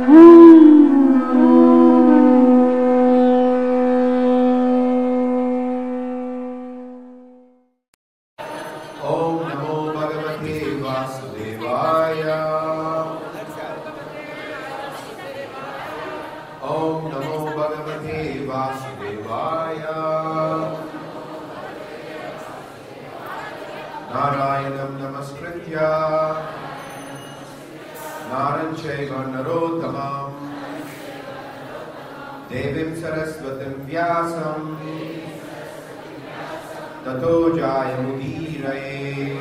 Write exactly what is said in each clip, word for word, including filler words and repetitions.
Narayanam namaskritya Naram chaiva narottamam Devim saraswatim vyasam Tato jayamudiraye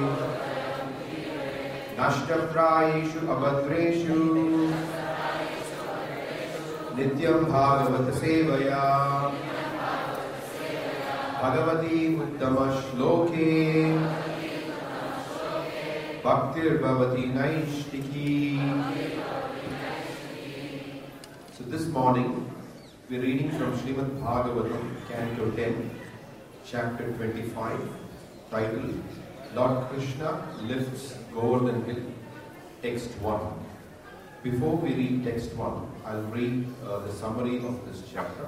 Nashtaprayeshu abhadreshu Nityam bhagavata sevaya Bhagavati uttama shloke Bhaktir Bhavati Naishtiki. So this morning we're reading from Srimad Bhagavatam, Canto ten, Chapter twenty-five, titled Lord Krishna Lifts Govardhan Hill, Text one. Before we read Text one, I'll read uh, the summary of this chapter.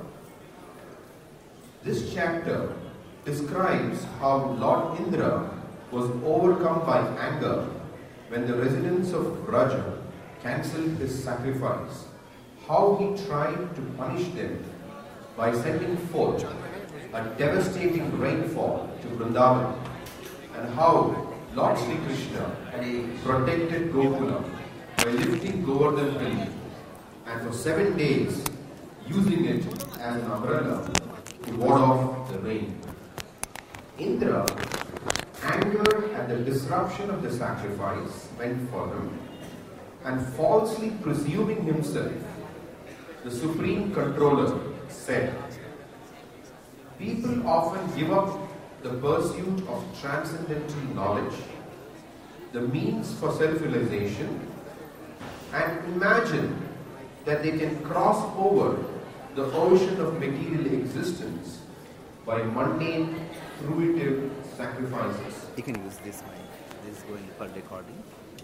This chapter describes how Lord Indra was overcome by anger when the residents of Vraja cancelled his sacrifice, how he tried to punish them by sending forth a devastating rainfall to Vrindavan, and how Lord Sri Krishna protected Gokula by lifting Govardhan Hill and for seven days using it as an umbrella to ward off the rain. Indra, angered at the disruption of the sacrifice, went for him, and falsely presuming himself the supreme controller, said, "People often give up the pursuit of transcendental knowledge, the means for self-realization, and imagine that they can cross over the ocean of material existence by mundane, fruitive sacrifices." You can use this mic. This is going for recording.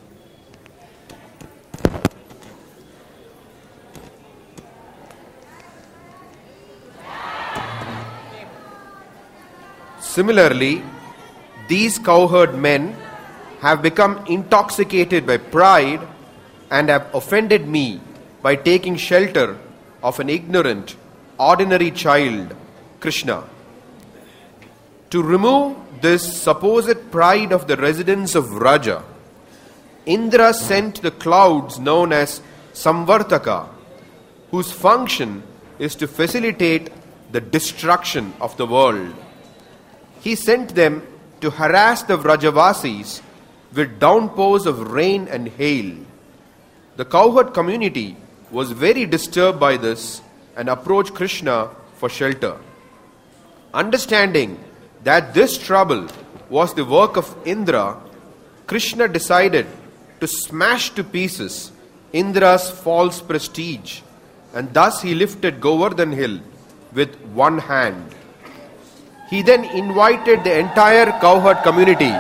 Similarly, these cowherd men have become intoxicated by pride and have offended me by taking shelter of an ignorant, ordinary child, Krishna. To remove this supposed pride of the residents of Vraja, Indra sent the clouds known as Samvartaka, whose function is to facilitate the destruction of the world. He sent them to harass the Vrajavasis with downpours of rain and hail. The cowherd community was very disturbed by this and approached Krishna for shelter. Understanding that this trouble was the work of Indra, Krishna decided to smash to pieces Indra's false prestige, and thus he lifted Govardhan Hill with one hand. He then invited the entire cowherd community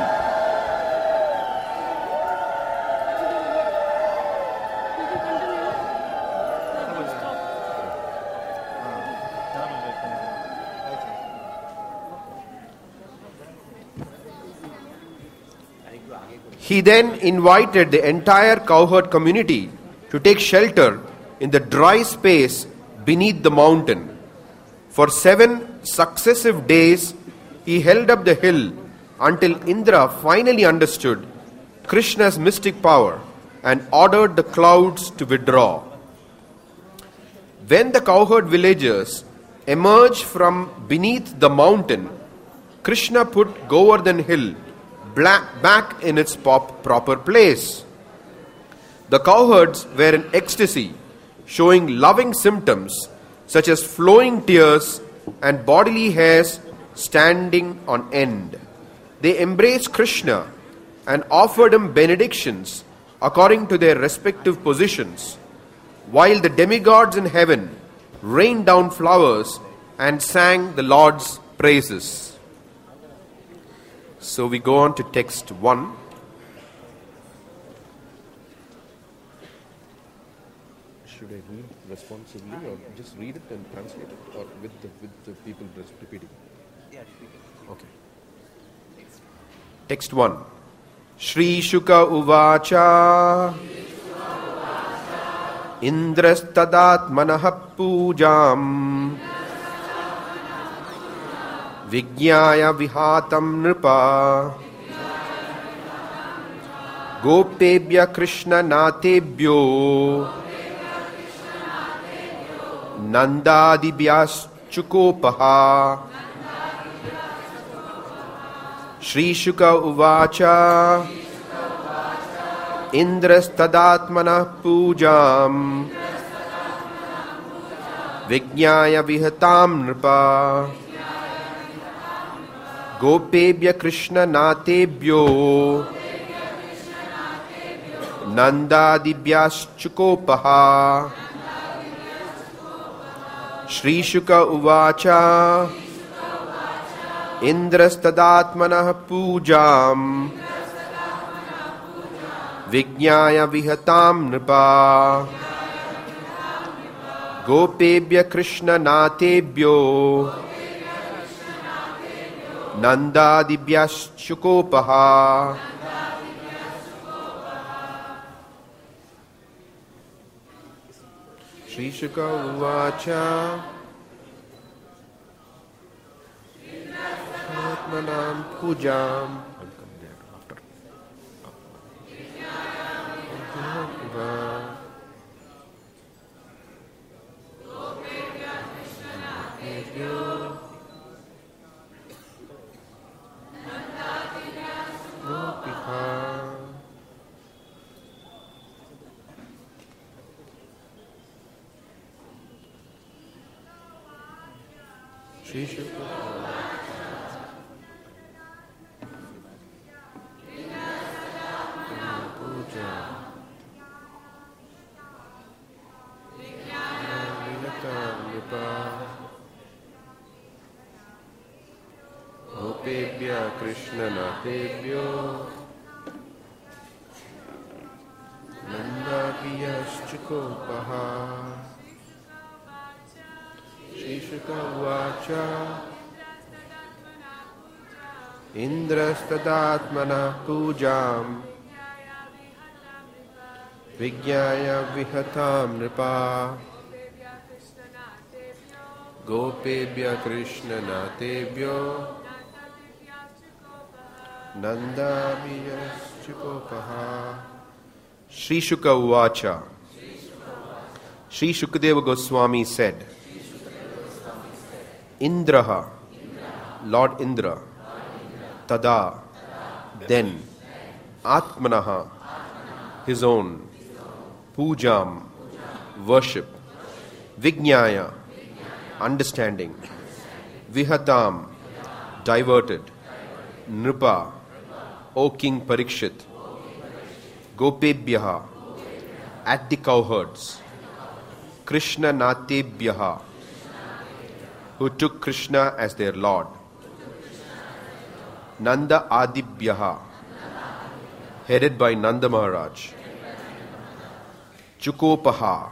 He then invited the entire cowherd community to take shelter in the dry space beneath the mountain. For seven successive days, he held up the hill until Indra finally understood Krishna's mystic power and ordered the clouds to withdraw. When the cowherd villagers emerged from beneath the mountain, Krishna put Govardhan Hill back in its pop proper place. The cowherds were in ecstasy, showing loving symptoms such as flowing tears and bodily hairs standing on end. They embraced Krishna and offered him benedictions according to their respective positions, while the demigods in heaven rained down flowers and sang the Lord's praises. So we go on to text one. should I read responsively or just read it and translate it, or with the with the people just repeating? Yeah, repeat it. Okay. Text one. Shri Shuka Uvacha Indrastadatmanah Pujam Vigyaya Vihatam Nripa Gopebhya Krishna Natebhyo Nandadibhyas Chukopaha. Shri Shuka Uvacha Indrastadatmanah Pujam Vigyaya Vihatam Nripa Gopebhya Krishna Natebhyo Nandadibhyas Chukopaha. Shri Shuka Uvacha Indrastadatmanah Pujam Vigyaya Vihatam Nripa Gopebhya Krishna Natebhyo Nandadibhyas Chukopaha. Shri Shuka Uvacha Atmanam Pujam. I'll come there after. Shri Shuka Gopebhya Krishna Natebhyo Nandadibhyas Chukopaha. Shri Shuka Uvacha Indrastadatmanah Pujam Vigyaya Vihatam Nripa Gopebhya Krishna Natebhyo Nandadibhyas Chukopaha. Shri Shuka Uvacha Shri Shukadeva Goswami said, Indraha, Lord Indra, Tada, then, Atmanaha, his own, Pujam, worship, Vijnaya, understanding, Vihatam, diverted, Nripa, O King Parikshit, Gopebhyaha, at the cowherds, Krishna Natebhyaha, who took Krishna as their Lord, Nanda Adibhyaha, headed by Nanda Maharaj, Chukopaha,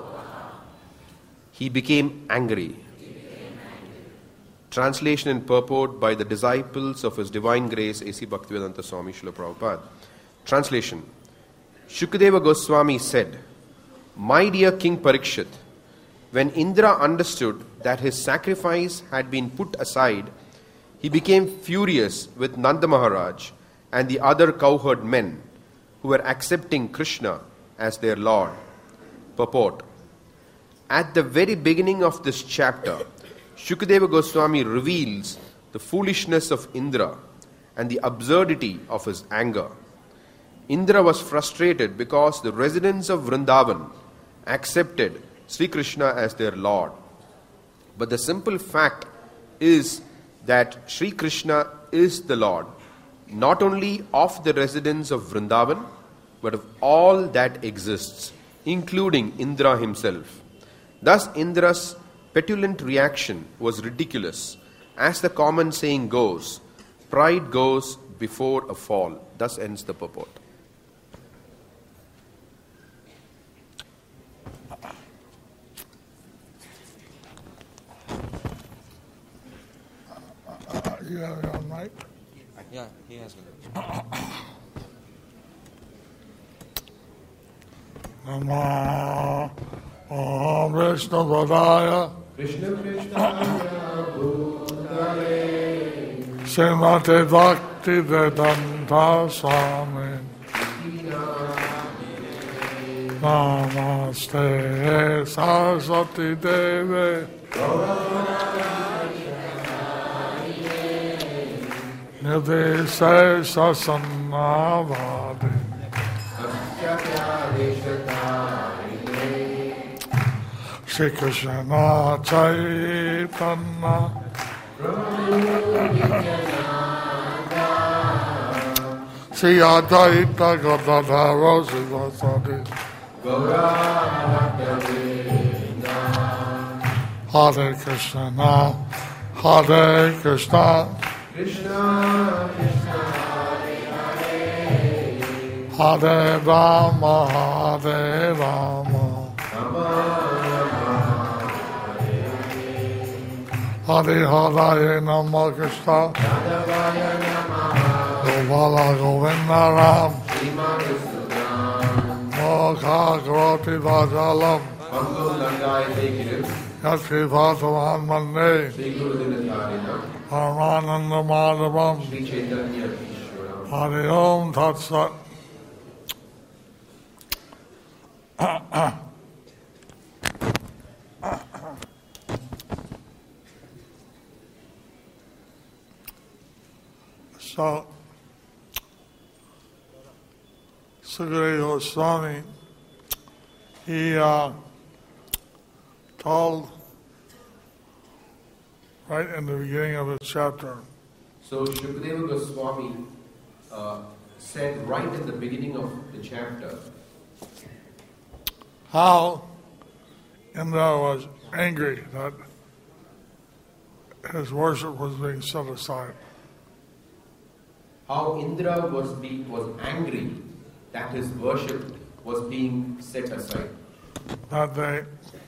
he became angry. Translation and purport by the disciples of His Divine Grace A C Bhaktivedanta Swami Srila Prabhupada. Translation. Shukadeva Goswami said, My dear King Parikshit, when Indra understood that his sacrifice had been put aside, he became furious with Nanda Maharaj and the other cowherd men who were accepting Krishna as their Lord. Purport. At the very beginning of this chapter, Shukadeva Goswami reveals the foolishness of Indra and the absurdity of his anger. Indra was frustrated because the residents of Vrindavan accepted Sri Krishna as their Lord. But the simple fact is that Sri Krishna is the Lord, not only of the residents of Vrindavan, but of all that exists, including Indra himself. Thus Indra's petulant reaction was ridiculous. As the common saying goes, pride goes before a fall. Thus ends the purport. you have it on mic? Yeah, he has one. Namo Om Vishnu Padaya Krishna Krishna Bhutale Srimati Bhakti Vedanta Swami Namaste Saraswati Devi Nidhi Sasannavadi Shri Krishna Chaitanya Shri Advaita Gadadhara Sivasadi Hare Krishna Hare Krishna Krishna Krishna Hare Rama Hare Rama Hare Hare Nama Krishna Govala Govinda Ram Mokha Karoti Vajalam Yatri Bhatavan Mande Paramananda Madhavam Hare Om Tat Sat. So, Sukadeva Goswami, he uh, told right in the beginning of the chapter. So Shukadeva Goswami uh, said right in the beginning of the chapter how Indra was angry that his worship was being set aside. how Indra was be, was angry that his worship was being set aside. That they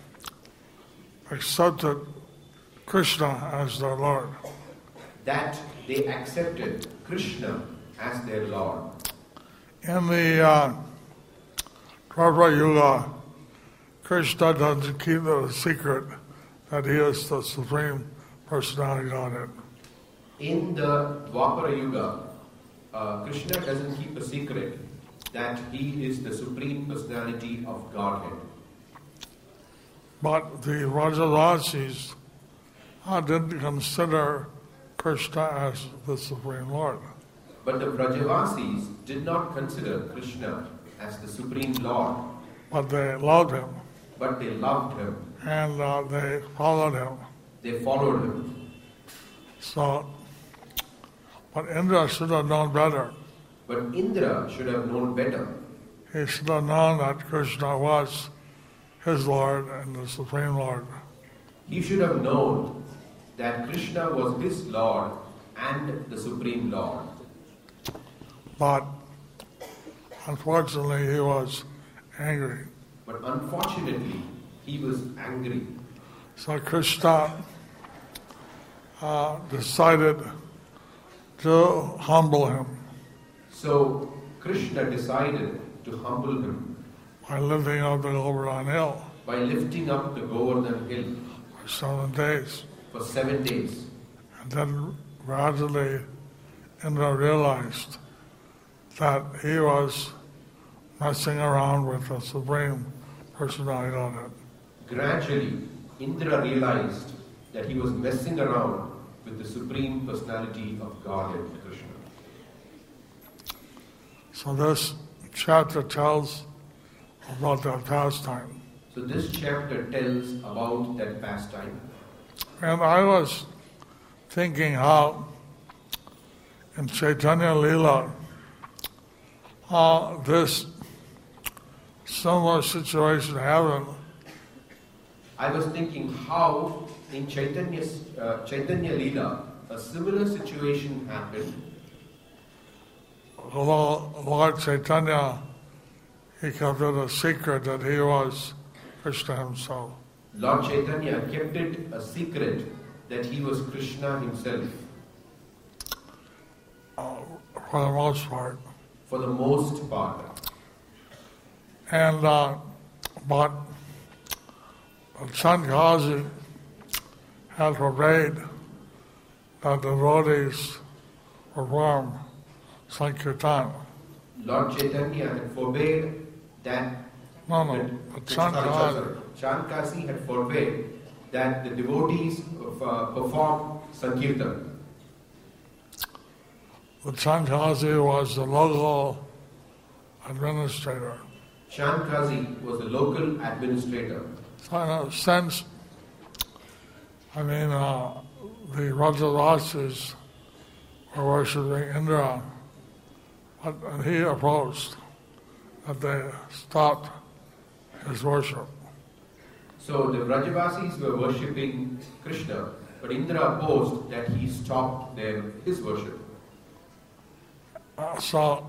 accepted Krishna as their Lord. That they accepted Krishna as their Lord. In the uh, Dwapara Yuga, Krishna doesn't keep it a secret that he is the Supreme Personality of Godhead. In the Dwapara Yuga, uh, Krishna doesn't keep a secret that he is the Supreme Personality of Godhead. But the Vrajavasis uh, didn't consider Krishna as the Supreme Lord. But the Vrajavasis did not consider Krishna as the Supreme Lord, But they loved him, but they loved him. and uh, they followed him. They followed him. So, but Indra should have known better. But Indra should have known better. He should have known that Krishna was his Lord and the Supreme Lord. He should have known that Krishna was his Lord and the Supreme Lord. But unfortunately, he was angry. But unfortunately, he was angry. So Krishna uh, decided to humble him So Krishna decided to humble him by lifting up the Govardhan hill by lifting up the Govardhan hill for seven days. for seven days. And then gradually Indra realized that he was messing around with the Supreme Personality of Godhead. Gradually, Indra realized that he was messing around with the Supreme Personality of Godhead, Krishna. So this chapter tells about that pastime. So this chapter tells about that pastime. And I was thinking how in Chaitanya Leela, how this similar situation happened. I was thinking how in Chaitanya's, uh, Chaitanya Leela, a similar situation happened. Although Lord Chaitanya, he kept it a secret that he was Krishna himself. Lord Chaitanya kept it a secret that he was Krishna himself. uh, for the most part. for the most part. And uh, but Sant Kazi had forbade that the devotees perform Sankirtan. Lord Chaitanya had forbade that. No, no, that- but sorry, Sant sorry, Kazi. sorry. Sant Kazi had forbade that the devotees uh, perform Sankirtan. But Sant Kazi was the local administrator. Sant Kazi was the local administrator. So in a sense, I mean, uh, the Rajavasis were worshipping Indra, but and he opposed that they stopped his worship. So the Vrajavasis were worshipping Krishna, but Indra opposed that he stopped their his worship. Uh, so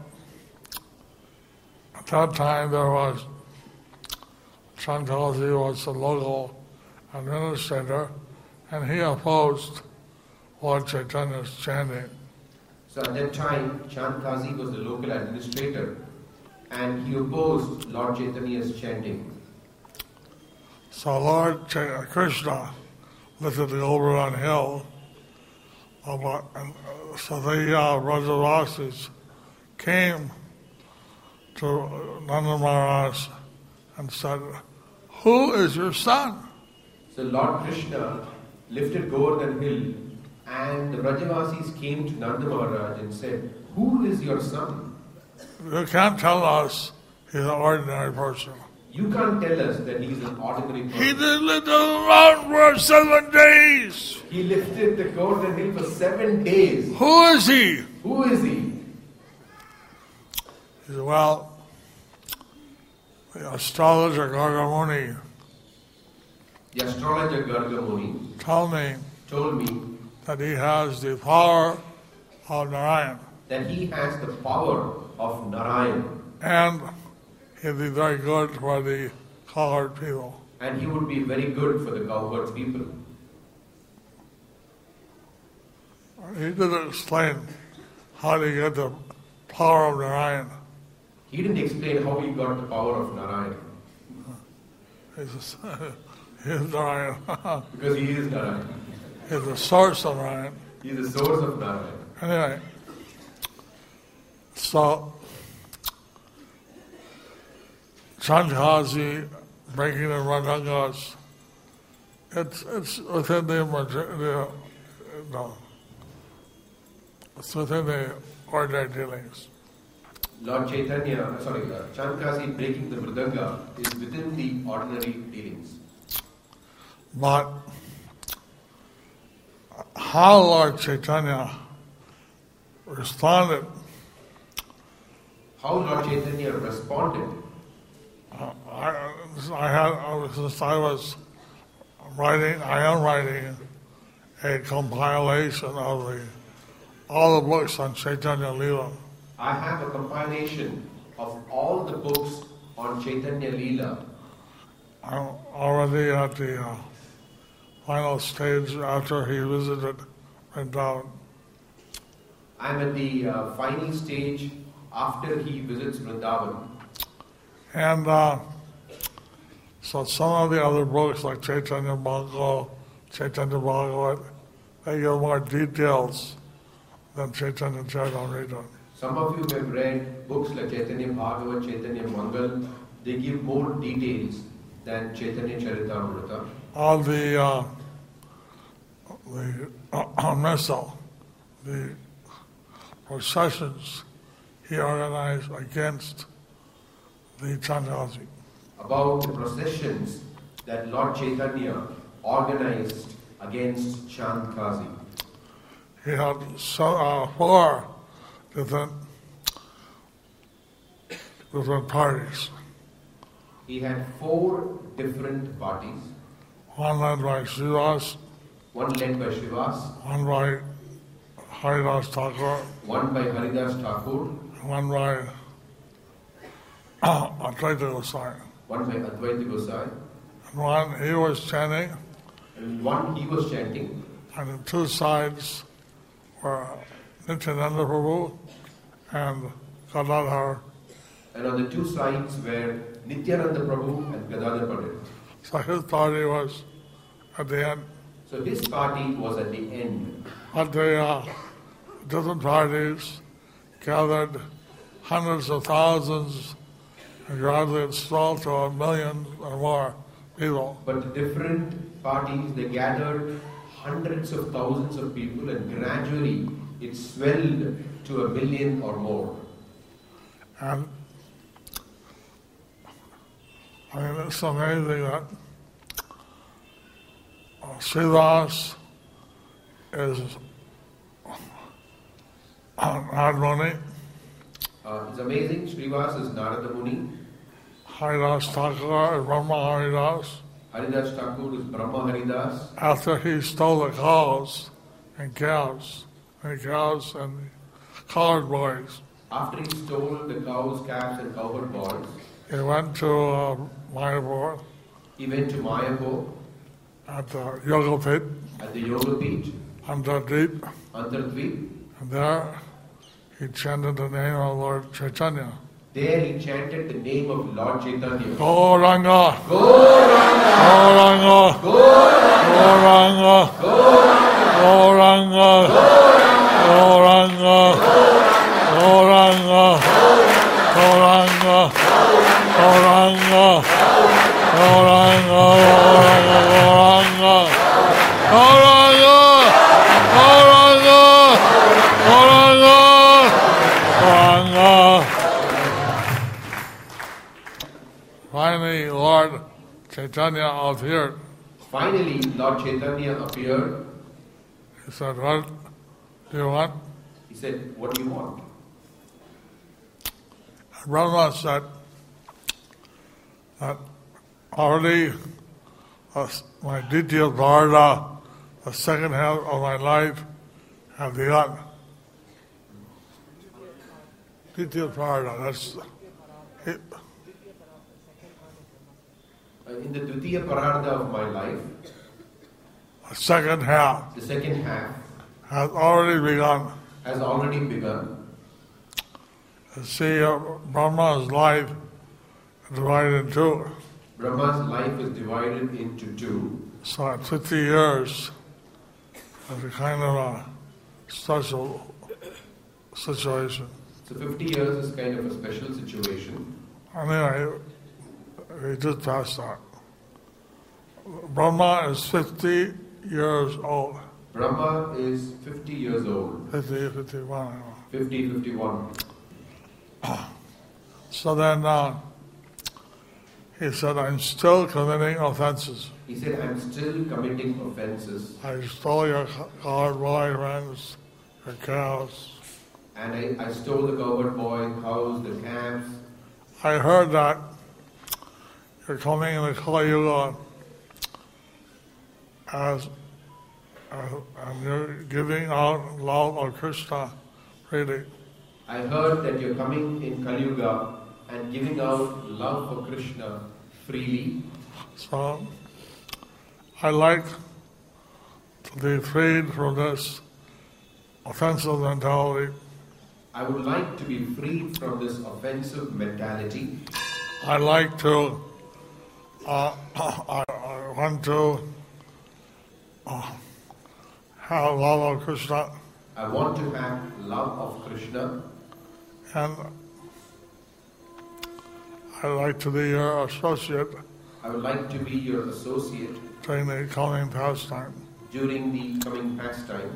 at that time there was Sant Kazi was the local administrator, and he opposed Lord Chaitanya's chanting. So at that time, Sant Kazi was the local administrator, and he opposed Lord Chaitanya's chanting. So Lord Ch- Krishna lived at the Govardhan Hill, about, and uh, so the uh, Rajavasis came to Nanda Maharaj and said, "Who is your son?" So Lord Krishna lifted Govardhan Hill, and the Vrajavasis came to Nanda Maharaj and said, "Who is your son? You can't tell us he's an ordinary person. You can't tell us that he is an ordinary person." He did live on the mountain for seven days. He lifted the Govardhan Hill for seven days. Who is he? Who is he? He said, well, the astrologer Gargamuni The astrologer Garga Muni told me told me that he has the power of Narayan, that he has the power of Narayan, and he'd be very good for the colored people. and he would be very good for the cowherd people. He didn't explain how to get the power of Narayan. He didn't explain how he got the power of Narayan, He says, he's Narayan. because he is Narayan. He's the source of Narayan. He is the source of Narayan. Anyway, so Sant Kazi breaking the Radangas, it's it's within the, the no, it's within the ordinary dealings. Lord Chaitanya, sorry, uh, Sant Kazi breaking the Mridanga is within the ordinary dealings. But how Lord Chaitanya responded, How Lord Chaitanya responded. uh, I, I had I was, since I was writing, I am writing a compilation of the all the books on Chaitanya Leela. I have a compilation of all the books on Chaitanya Leela. I'm already at the uh, final stage after he visited Vrindavan. I'm at the uh, final stage after he visits Vrindavan. And uh, so some of the other books like Chaitanya Mangal, Chaitanya Bhagavat, they give more details than Chaitanya Charitamrita. Some of you have read books like Chaitanya Bhagavat, Chaitanya Mangal. They give more details than Chaitanya Charitamrita. All the uh, the uh, missile, the processions he organized against the Chandasi. About the processions that Lord Chaitanya organized against Sant Kazi. He had so, uh, four different different parties. He had four different parties. One led by Srivas, One led by Srivas, one by Haridas Thakur, one by Haridas Thakur, one by uh, Advaita Gosai. one by Advaita Gosai, And one he was chanting, and one he was chanting, and the two sides were Nityananda Prabhu and Gadadhar. And on the two sides were Nityananda Prabhu and Gadadhar Pandit. So his party was at the end. So his party was at the end. But the uh, different parties gathered hundreds of thousands and gradually it swelled to a million or more people. But the different parties, they gathered hundreds of thousands of people and gradually it swelled to a million or more. And I mean, it's amazing that uh, Srivas is Narada Muni, Uh, it's amazing, Srivas is Narada Muni, Haridas Thakur is Brahma Haridas. Haridas Thakur is Brahma Haridas. After he stole the cows and cows, and cows and colored boys, After he stole the cows, calves and cowherd boys, he went to uh, Mayapur he went to Mayapur at the Yoga Pit at the Yoga Peeth, under Deep, Antardvip. and there he chanted the name of Lord Chaitanya. There he chanted the name of Lord Chaitanya. Gauranga, Gauranga, Gauranga, Gauranga, Gauranga, Gauranga, Gauranga, Gauranga, Gauranga, Gauranga, Gauranga, Gauranga, Gauranga, Gauranga, Gauranga. Finally, Lord Chaitanya appeared. Finally, Lord Chaitanya appeared. He said, "What do you want?" He said, "What do you want?" Brahma said that already uh, my Ditya Bharata, the second half of my life, have begun. Ditya Bharata, that's it. Uh, In the Dvitiya Parartha of my life, The second half the second half has already begun. has already begun. You see, uh, Brahma's life is divided in two. Brahma's life is divided into two. So at fifty years, it's a kind of a special situation. So fifty years is kind of a special situation. Anyway, we just passed that. Brahma is fifty years old. Brahma is fifty years old. fifty, fifty-one. I don't know. fifty, fifty-one. So then uh, he said, I'm still committing offenses. He said, I'm still committing offenses. I stole your colored boy friends, your cows. And I, I stole the cowherd boy, cows, the calves. I heard that you're coming in the Kali Yuga as, as and you're giving out love of Krishna freely. I heard that you're coming in Kali Yuga and giving out love for Krishna freely. So I like to be freed from this offensive mentality. I would like to be freed from this offensive mentality. I like to, uh, I, I want to uh, have love of Krishna, I want to have love of Krishna, and I like to be your associate I would like to be your associate during the coming pastime. during the coming pastime.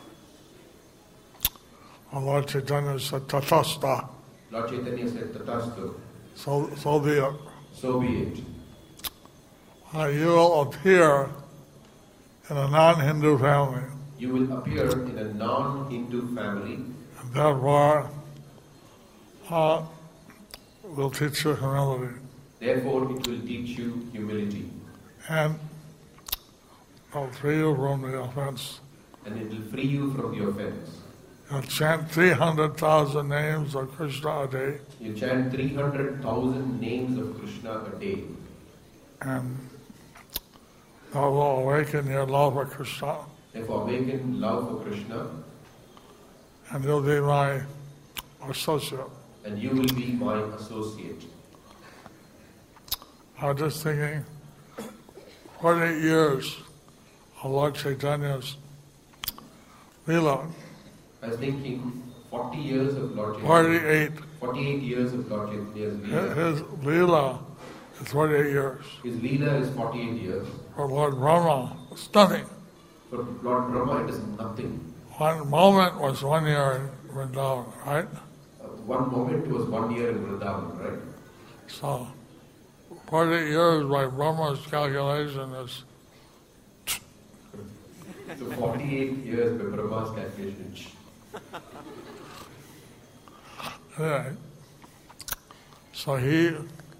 And Lord Chaitanya said, Tatasta, Lord Chaitanya said, Tatastu, so, so be it. so be it. Uh, you will appear in a non-Hindu family, You will appear in a non-Hindu family, and therefore uh, will teach you humility. therefore it will teach you humility. And will free you from the offense. And it will free you from the offense. You'll chant three hundred thousand names of Krishna a day, You chant three hundred thousand names of Krishna a day. and that will awaken your love for Krishna. Therefore awaken love for Krishna. and you'll be my associate. and you will be my associate. I was just thinking, forty-eight years of Lord Chaitanya's Leela, I was thinking forty years of Lord Chaitanya. forty-eight. forty-eight years of Lord Chaitanya's His Leela. his Leela is forty-eight years. His Leela is forty-eight years. For Lord Brahma, it's nothing. For Lord Brahma, it is nothing. One moment was one year in Vrindavan, right? Uh, one moment was one year in Vrindavan, right? So, forty-eight years by Brahma's calculation is, So forty-eight years by Brahma's calculation. anyway. So he,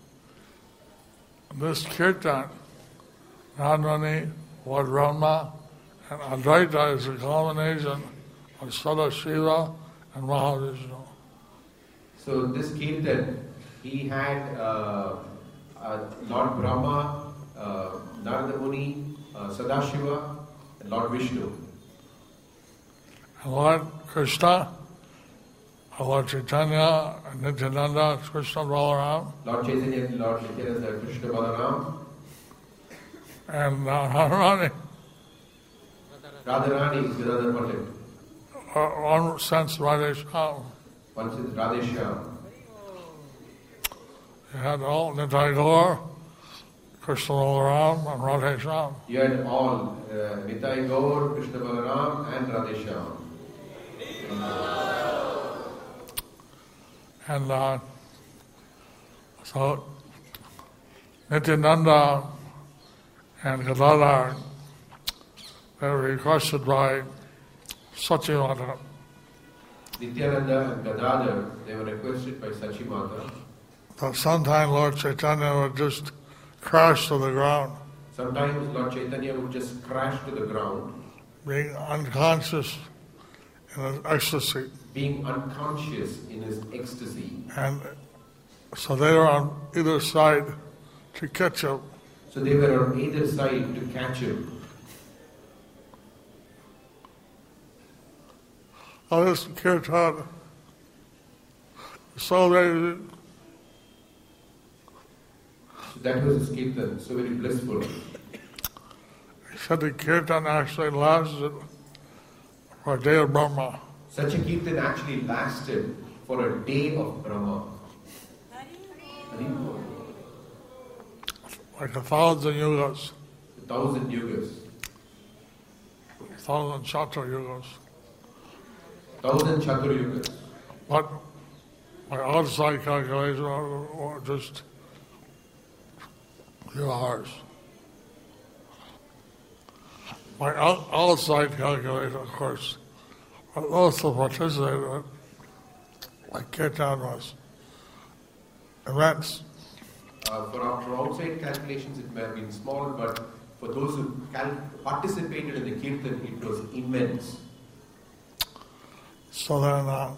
this kirtan, not only Lord Brahma and Advaita is a combination of Sadashiva and Mahavishnu. So this Kirtan, he had uh, uh, Lord Brahma, uh, Narada Muni, uh, Sadashiva, and Lord Vishnu. And Lord Krishna, Lord Chaitanya, and Nityananda, Krishna Balaram, Lord Chaitanya, Lord Nityananda, Krishna Balaram, and uh, Radharani. Radharani is Gadadhar Pandit. Uh, one sense Radhesham. One is Radheshyam. You had all Nitai Gaur, Krishna Balaram, and Radhesham. You had all uh, Nitai Gaur, Krishna Balaram, and Radheshyam. And uh, so Nityananda and Gadadhar, they were requested by Satyavata Nityananda and Gadadhar, they were requested by Sachimata. that sometime Lord Chaitanya would just crash to the ground, Sometimes Lord Chaitanya would just crash to the ground, being unconscious in his ecstasy. being unconscious in his ecstasy. And so they were on either side to catch him. So they were on either side to catch him. Oh, this kirtan, so they, So that was his kirtan, so very blissful. he said the kirtan actually lasted for a day of Brahma. Such a kirtan actually lasted for a day of Brahma. Haribol. Like a thousand yugas, A thousand yugas. a thousand chatra yugas. Thousand chatur yugas. But my outside calculation were just few hours. My out- outside calculation, of course, but also participated, like kirtan was immense. Uh, for our outside calculations, it may have been small, but for those who cal- participated in the kirtan, it was immense. So then, uh,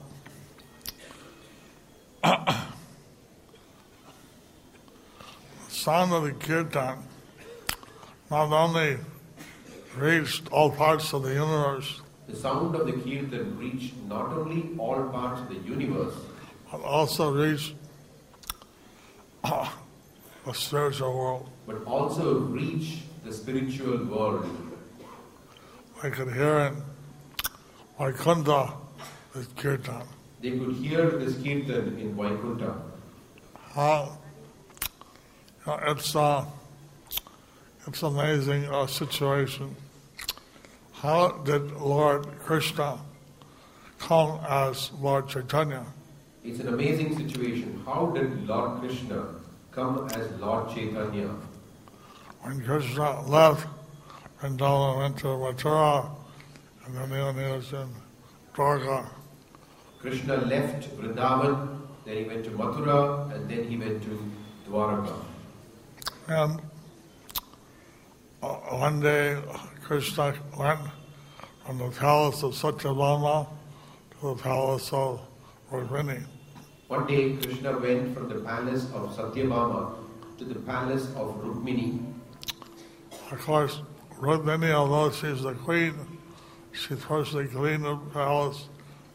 sound of the kirtan not only reached all parts of the universe, The sound of the kirtan reached not only all parts of the universe, but also reached uh, the spiritual world. but also reached the spiritual world. I could hear in Vaikuntha this kirtan. They could hear this kirtan in Vaikuntha. How you know, it's uh, it's amazing uh, situation. How did Lord Krishna come as Lord Chaitanya? It's an amazing situation. How did Lord Krishna come as Lord Chaitanya? When Krishna left Vrindavan, went to Mathura, and then he was in Dwarka. Krishna left Vrindavan, then he went to Mathura, and then he went to Dwaraka. And uh, one day Krishna went from the palace of Satyabhama to the palace of Rukmini. One day Krishna went from the palace of Satyabhama to the palace of Rukmini. Of course, Rukmini, although she's the queen, she's first the queen of the palace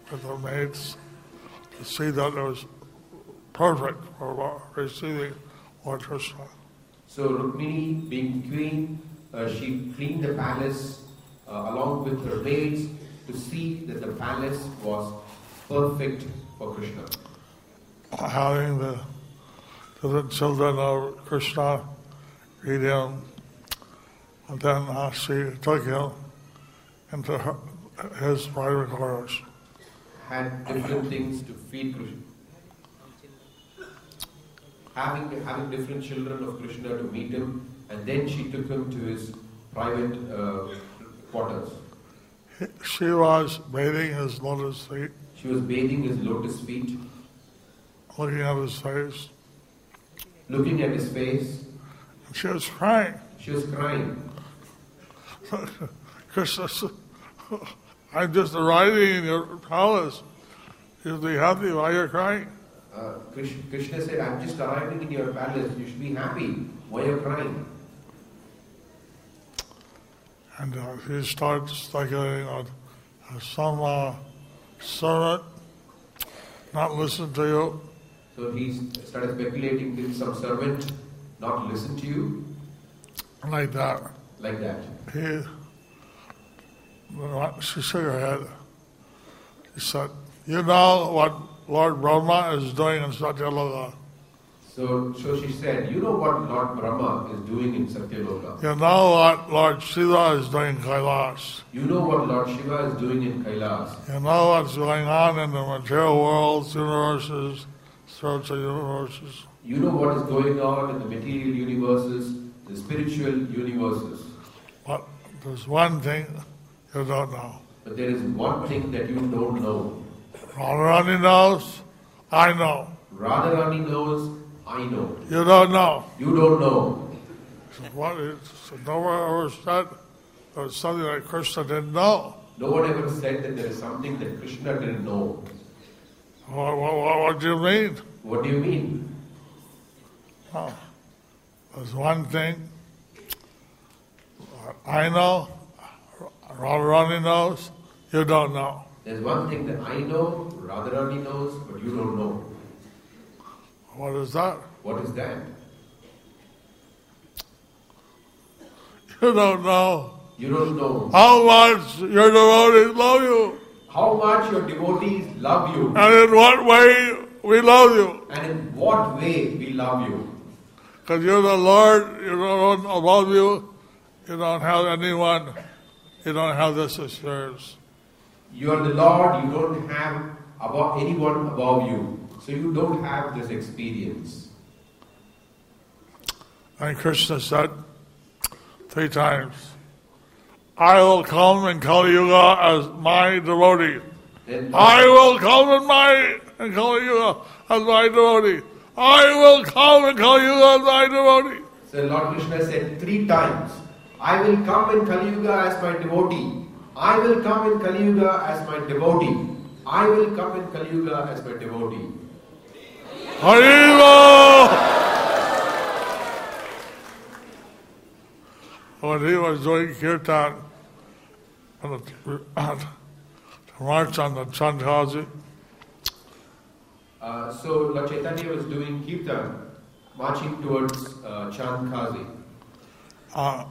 with the maids to see that it was perfect for receiving Lord Krishna. So Rukmini, being queen, uh, she cleaned the palace uh, along with her maids to see that the palace was perfect for Krishna. Having the, the children of Krishna greet him, and then uh, she took him into her, his private quarters. Had different things to feed Krishna. Having, having different children of Krishna to meet him, and then she took him to his private uh, quarters. She was bathing his lotus feet, She was bathing his lotus feet, looking at his face, looking at his face. and she was crying. She was crying. Krishna said, I'm just arriving in your palace. You'll be happy while you're crying. Uh, Krishna, Krishna said, I'm just arriving in your palace. You should be happy. Why are you crying? And uh, he starts speculating on uh, some uh, servant not listen to you. So he started speculating, did some servant not listen to you? Like that. Like that. He, she shook her head. He said, you know what Lord Brahma is doing in Satyaloka. So, so she said, you know what Lord Brahma is doing in Satyaloka. You know what Lord Shiva is doing in Kailash. You know what Lord Shiva is doing in Kailas. You know what's going on in the material worlds, universes, spiritual universes. You know what is going on in the material universes, the spiritual universes. But there's one thing you don't know. But there is one thing that you don't know. Radharani knows, I know. Radharani knows, I know. You don't know. You don't know. So what is, so no one ever said there was something that Krishna didn't know. No one ever said that there is something that Krishna didn't know. What, what, what, what do you mean? What do you mean? Oh, there's one thing I know, Radharani knows, you don't know. There's one thing that I know, Radharani knows, but you don't know. What is that? What is that? You don't know You don't know how much your devotees love you, how much your devotees love you and in what way we love you. and in what way we love you. Because you're the Lord, you don't above you, you don't have anyone, you don't have this as yours. You are the Lord, you don't have above anyone above you. So you don't have this experience. And Krishna said three times, I will come in Kali Yuga as my devotee. Then I will come in my in Kali Yuga as my devotee. I will come in Kali Yuga as my devotee. So Lord Krishna said three times, I will come in Kali Yuga as my devotee. I will come in Kali Yuga as my devotee. I will come in Kali Yuga as my devotee. Haribo! When he was doing kirtan on the, on the march on the Chandhaji, Uh, so Lord Chaitanya was doing kirtan, marching towards uh, Chand Kazi. uh,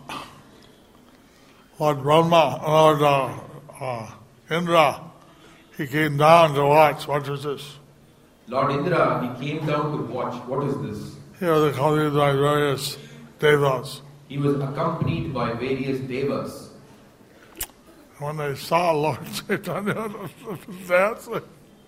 Lord Brahma, Lord uh, uh, Indra, he came down to watch. What is this? Lord Indra, he came down to watch. What is this? Here they call it by various devas. He was accompanied by various devas. When they saw Lord Chaitanya dancing,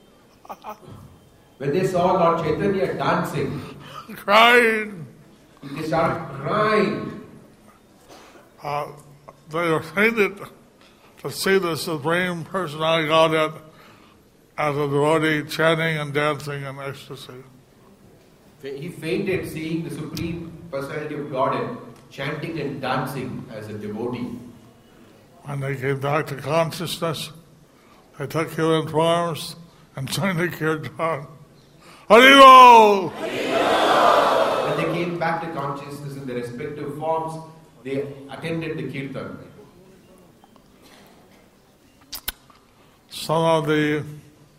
When they saw Lord Chaitanya dancing, crying, they started crying. uh, they were fainted to see the Supreme Personality of Godhead as a devotee chanting and dancing in ecstasy. He fainted seeing the Supreme Personality of Godhead chanting and dancing as a devotee. When they came back to consciousness, they took human forms and joined the kirtan. Haribo! When they came back to consciousness in their respective forms, they attended the kirtan. Some of the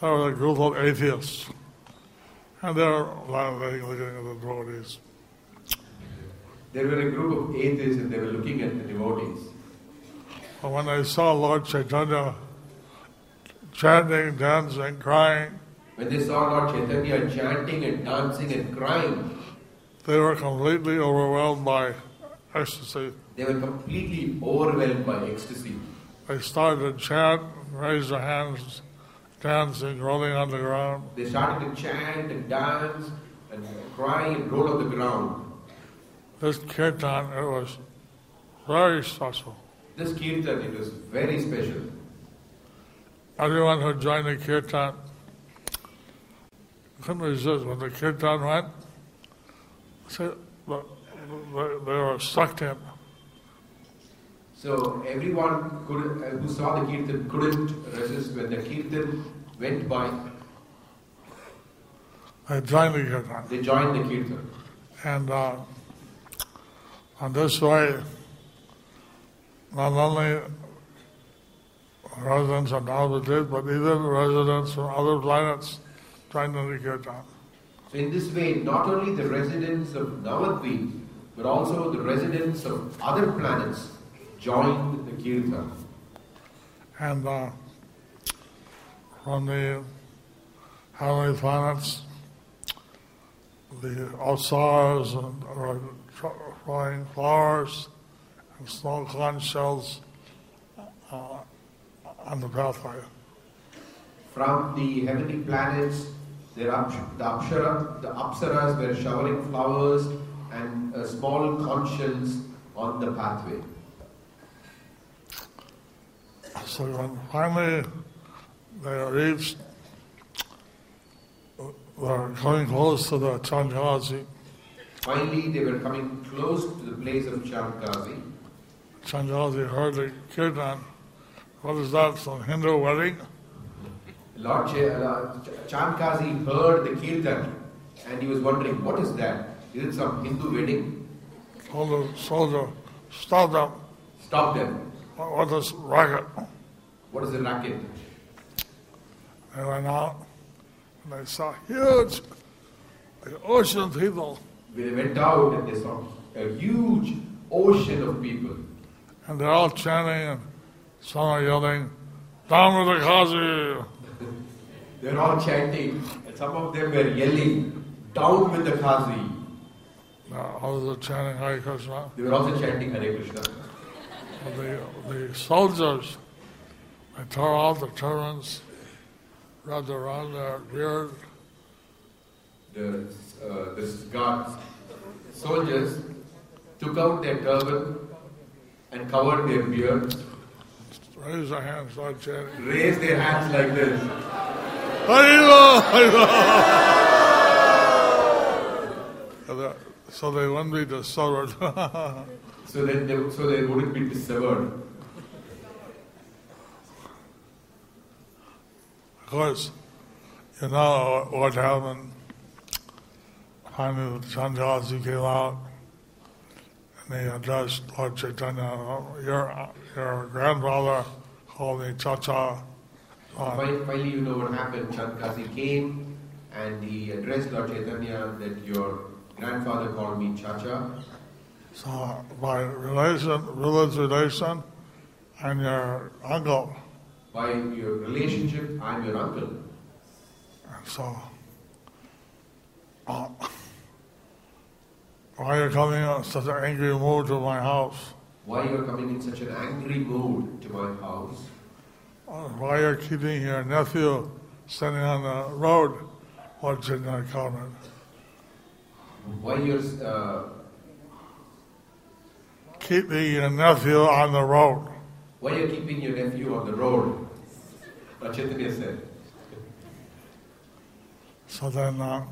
there was a group of atheists, and they were looking at the devotees. There were a group of atheists and they were looking at the devotees. But when they saw Lord Chaitanya chanting, dancing, crying, When they saw Lord Chaitanya chanting and dancing and crying, they were completely overwhelmed by ecstasy. they were completely overwhelmed by ecstasy. They started to chant, raise their hands, dancing, rolling on the ground. They started to chant and dance and cry and roll on the ground. This kirtan, it was very special. This kirtan, it was very special. Everyone who joined the kirtan couldn't resist. When the kirtan went, so they were sucked in. So everyone could, uh, who saw the kirtan couldn't resist when the kirtan went by. They joined the kirtan. They joined the kirtan. And uh, on this way, not only residents of Navadvip, but even residents from other planets joined in the kirtan. So in this way, not only the residents of Navadvip, but also the residents of other planets joined the kirtan. And uh, from the heavenly planets, the Alsars and uh, flying flowers and small conch shells uh, on the pathway. From the heavenly planets, there are the Apsara, the Apsaras were showering flowers and uh, small conch shells on the pathway. So when finally they reached, they were coming close to the Chandkazi. Finally, they were coming close to the place of Chandkazi. Chandkazi heard the kirtan. What is that, some Hindu wedding? Lord Ch- uh, Ch- Chandkazi heard the kirtan and he was wondering, what is that? Is it some Hindu wedding? Told the soldier, stop them. Stop them. What is racket? What is the racket? They went out and they saw huge, like ocean people. They went out and they saw a huge ocean of people. And they're all chanting and some are yelling, down with the Kazi. They were all chanting and some of them were yelling, down with the Kazi. Now, others are chanting Hare Krishna. They were also chanting Hare Krishna. And the, the soldiers, they tore off the turbans, wrapped around their beard, The, uh, the guards, soldiers took out their turban and covered their beards, raised their hands, started chanting, raised their hands like this. Haribo, Haribo. So they wouldn't be discovered. So that they, so they wouldn't be dissevered. Of course, you know what happened. Finally, the Chandkazi came out and they addressed Lord Chaitanya. Your, your grandfather called me Chacha. Uh, Fin- Finally, you know what happened. Chandkazi came and he addressed Lord Chaitanya that your grandfather called me Chacha. so by relation, village relation, and your uncle. By your relationship, I'm your uncle. And so, uh, why are you coming in such an angry mood to my house? Why you are coming in such an angry mood to my house? Uh, why are you keeping your nephew standing on the road? Lord Chaitanya commented. Why you're uh, Keeping your nephew on the road. why you're keeping your nephew on the road? Lord Chaitanya said. So then uh,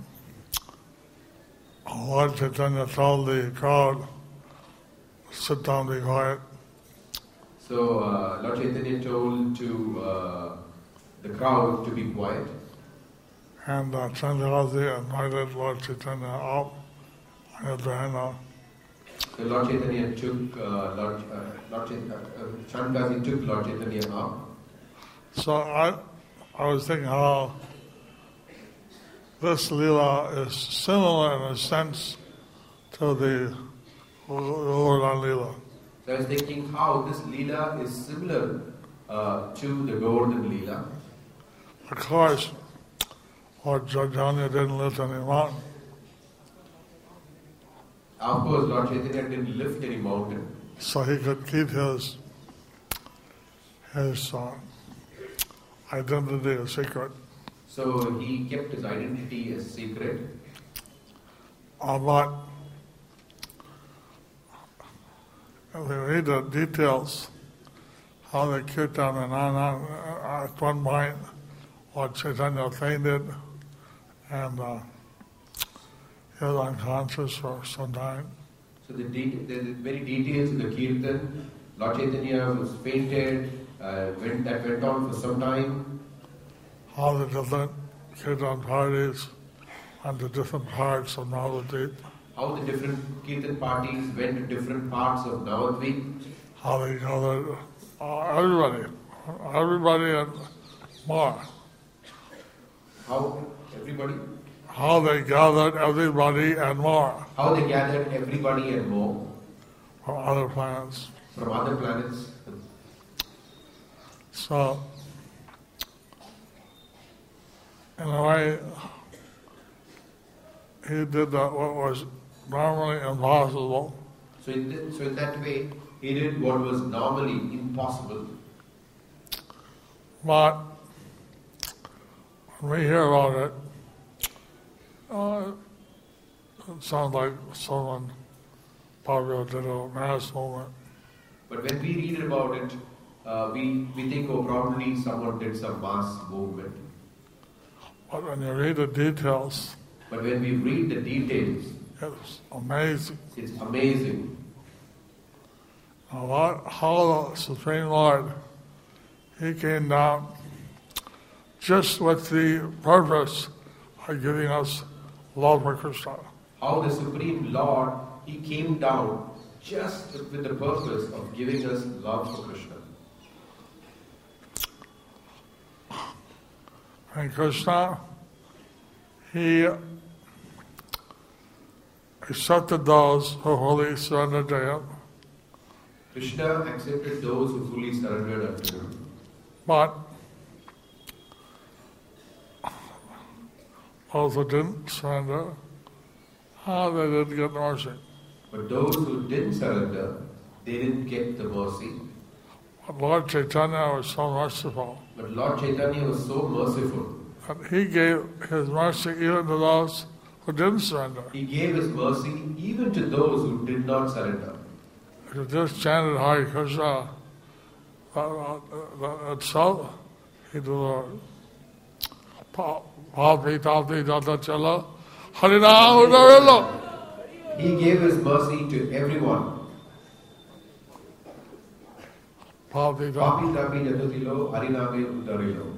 Lord Chaitanya told the crowd, sit down, be quiet. So uh, Lord Chaitanya told to uh, the crowd to be quiet. And uh, Chandkazi invited Lord Chaitanya out at the end. Uh, So Lord Chaitanya took uh, Lord, uh, Lord Chaitanya, uh, Chandkazi took Lord Chaitanya up. so I, I was thinking how this Leela is similar in a sense to the Govardhan Leela. So I was thinking how this Leela is similar uh, to the Govardhan Leela. Of course, Lord Chaitanya didn't lift any mountain. Of course, Lord Chaitanya didn't lift any mountain. So he could keep his his uh, identity a secret. So he kept his identity a secret. Uh, but if we read the details, how the kirtan and Anand, uh, at one point, Lord Chaitanya fainted and uh, he was unconscious for some time. So the, de- the, the very details of the kirtan, Lord Chaitanya was fainted, uh, went, that went on for some time. How the different kirtan parties and the different parts of Navadvip, How the different kirtan parties went to different parts of Navadvip. how they gathered uh, everybody, everybody and more. How everybody, How they gathered everybody and more how they gathered everybody and more from other planets. from other planets. So, in a way, he did that what was normally impossible. So in, th- so in that way, he did what was normally impossible. But when we hear about it, uh, it sounds like someone probably did a mass movement. But when we read about it, uh, we, we think, oh, probably someone did some mass movement. But when you read the details, But when we read the details, it's amazing. it's amazing. Now, what, how the Supreme Lord, he came down just with the purpose of giving us love for Krishna. How the Supreme Lord, he came down just with the purpose of giving us love for Krishna. And Krishna, he accepted those who wholly surrendered to him, Krishna accepted those who fully surrendered unto him. but those who didn't surrender, ah, they didn't get mercy. But those who didn't surrender, they didn't get the mercy. But Lord Chaitanya was so merciful But Lord Chaitanya was so merciful. that he gave his mercy even to those who didn't surrender. He gave his mercy even to those who did not surrender. If you just chanted Hare Krishna, that, that itself, he did the Papi Tapi Dada Chala, Harinam Udarilo. He gave his mercy to everyone. Papi Tapi. Papi tapi jatutilo, hariname udarilo.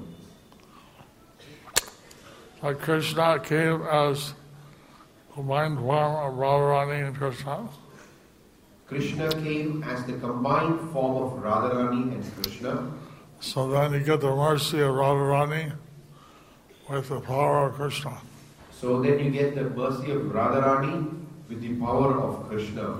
Like Krishna came as combined form of Radharani and Krishna. Krishna came as the combined form of Radharani and Krishna. So then you get the mercy of Radharani with the power of Krishna. So then you get the mercy of Radharani with the power of Krishna.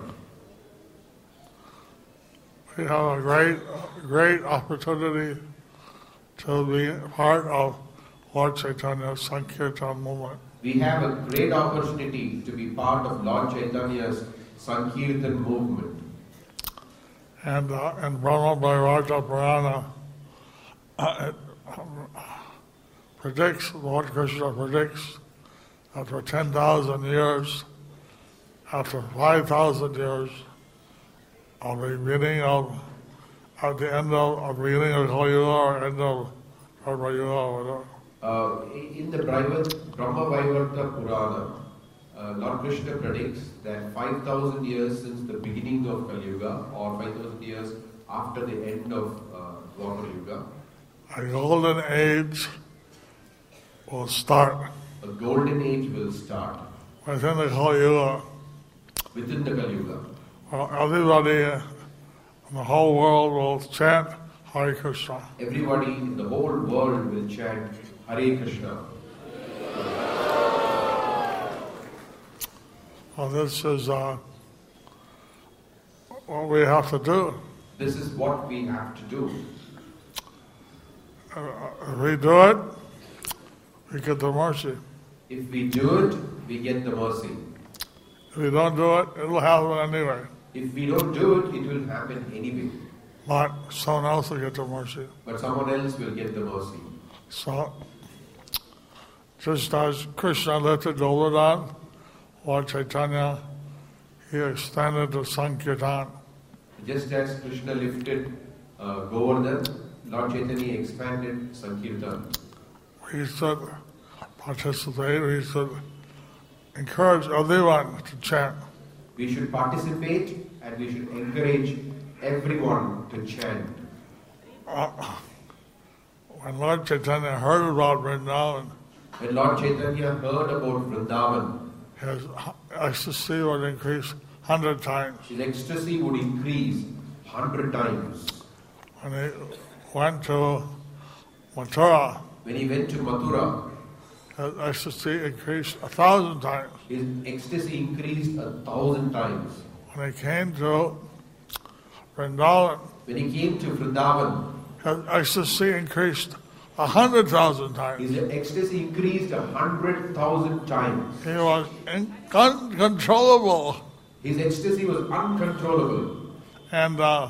We have a great, great opportunity to be part of Lord Chaitanya's Sankirtan movement. We have a great opportunity to be part of Lord Chaitanya's Sankirtan movement. And uh, in Brahma Vairagya Purana, uh, it um, predicts, Lord Krishna predicts, that for ten thousand years, after five thousand years, of the beginning of, at the end of, of the beginning of Kali Yuga or end of Karma Yuga or whatever, Uh, in the Brahma Vaivarta Purana, uh, Lord Krishna predicts that five thousand years since the beginning of Kali Yuga or five thousand years after the end of uh, Dwapara Yuga, a golden age will start a golden age will start within the Kali Yuga. within the Kali Yuga. Well, everybody in the whole world will chant Hare Krishna. Everybody in the whole world will chant Hare Krishna. Well, this is uh, what we have to do. This is what we have to do. Uh, if we do it, we get the mercy. If we do it, we get the mercy. If we don't do it, it'll happen anyway. If we don't do it, it will happen anyway. But someone else will get the mercy. But someone else will get the mercy. So, just as Krishna lifted Govardhan, Lord Chaitanya, he extended the Sankirtan. Just as Krishna lifted uh, Govardhan, Lord Chaitanya expanded Sankirtan. We should participate, we should encourage everyone to chant. We should participate and we should encourage everyone to chant. Uh, when Lord Chaitanya heard about Vrindavan, When Lord Chaitanya heard about Vrindavan, his ecstasy would increase hundred times. his ecstasy would increase hundred times. When he went to Mathura, When he went to Mathura, his ecstasy increased a thousand times. his ecstasy increased a thousand times. When he came to Vrindavan, When he came to Vrindavan, his ecstasy increased a hundred thousand times. his ecstasy increased a hundred thousand times. He was in- uncontrollable. His ecstasy was uncontrollable. And uh,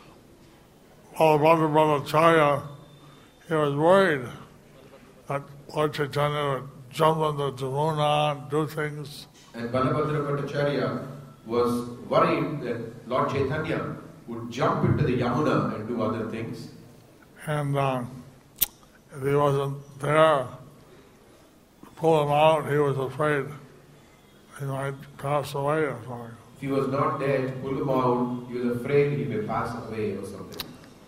Balabhadra Brahmacharya, he was worried that Lord Chaitanya would jump on the Jamuna and do things. And Balabhadra Bhattacharya was worried that Lord Chaitanya would jump into the Yamuna and do other things. And uh, if he wasn't there to pull him out, he was afraid he might pass away or something. If he was not there to pull him out, he was afraid he may pass away or something.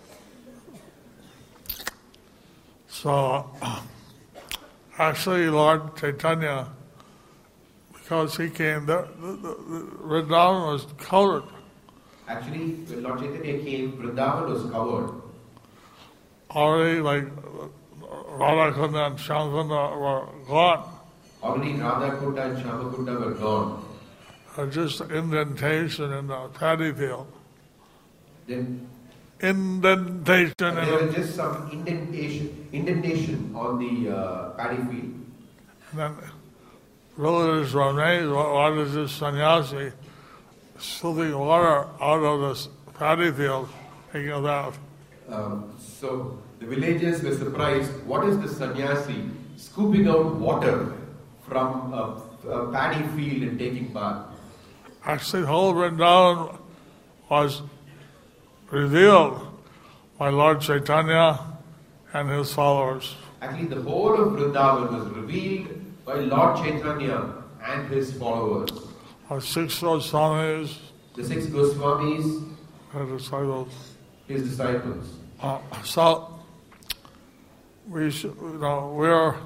So, actually, Lord Chaitanya, because he came, the, the, the, the Vrindavan was covered. Actually, when Lord Chaitanya came, Vrindavan was covered. Already, like, Radhakunda and Syamakunda were gone. Already Radhakunda and Shyamakunda were gone. Uh, just indentation in the paddy field. Then Indentation in there the, was just some indentation, indentation on the uh, paddy field. and then villagers were amazed, why, why does this sannyasi scooping water out of this paddy field, taking it out? Um, so the villagers were surprised. What is the sannyasi scooping out water from a, a paddy field and taking bath? Actually, the whole Vrindavan was revealed by Lord Chaitanya and his followers. Actually, the whole of Vrindavan was revealed by Lord Chaitanya and his followers. Our six Goswamis, The six Goswamis, their disciples. his disciples. Uh, so, we should, you know, we're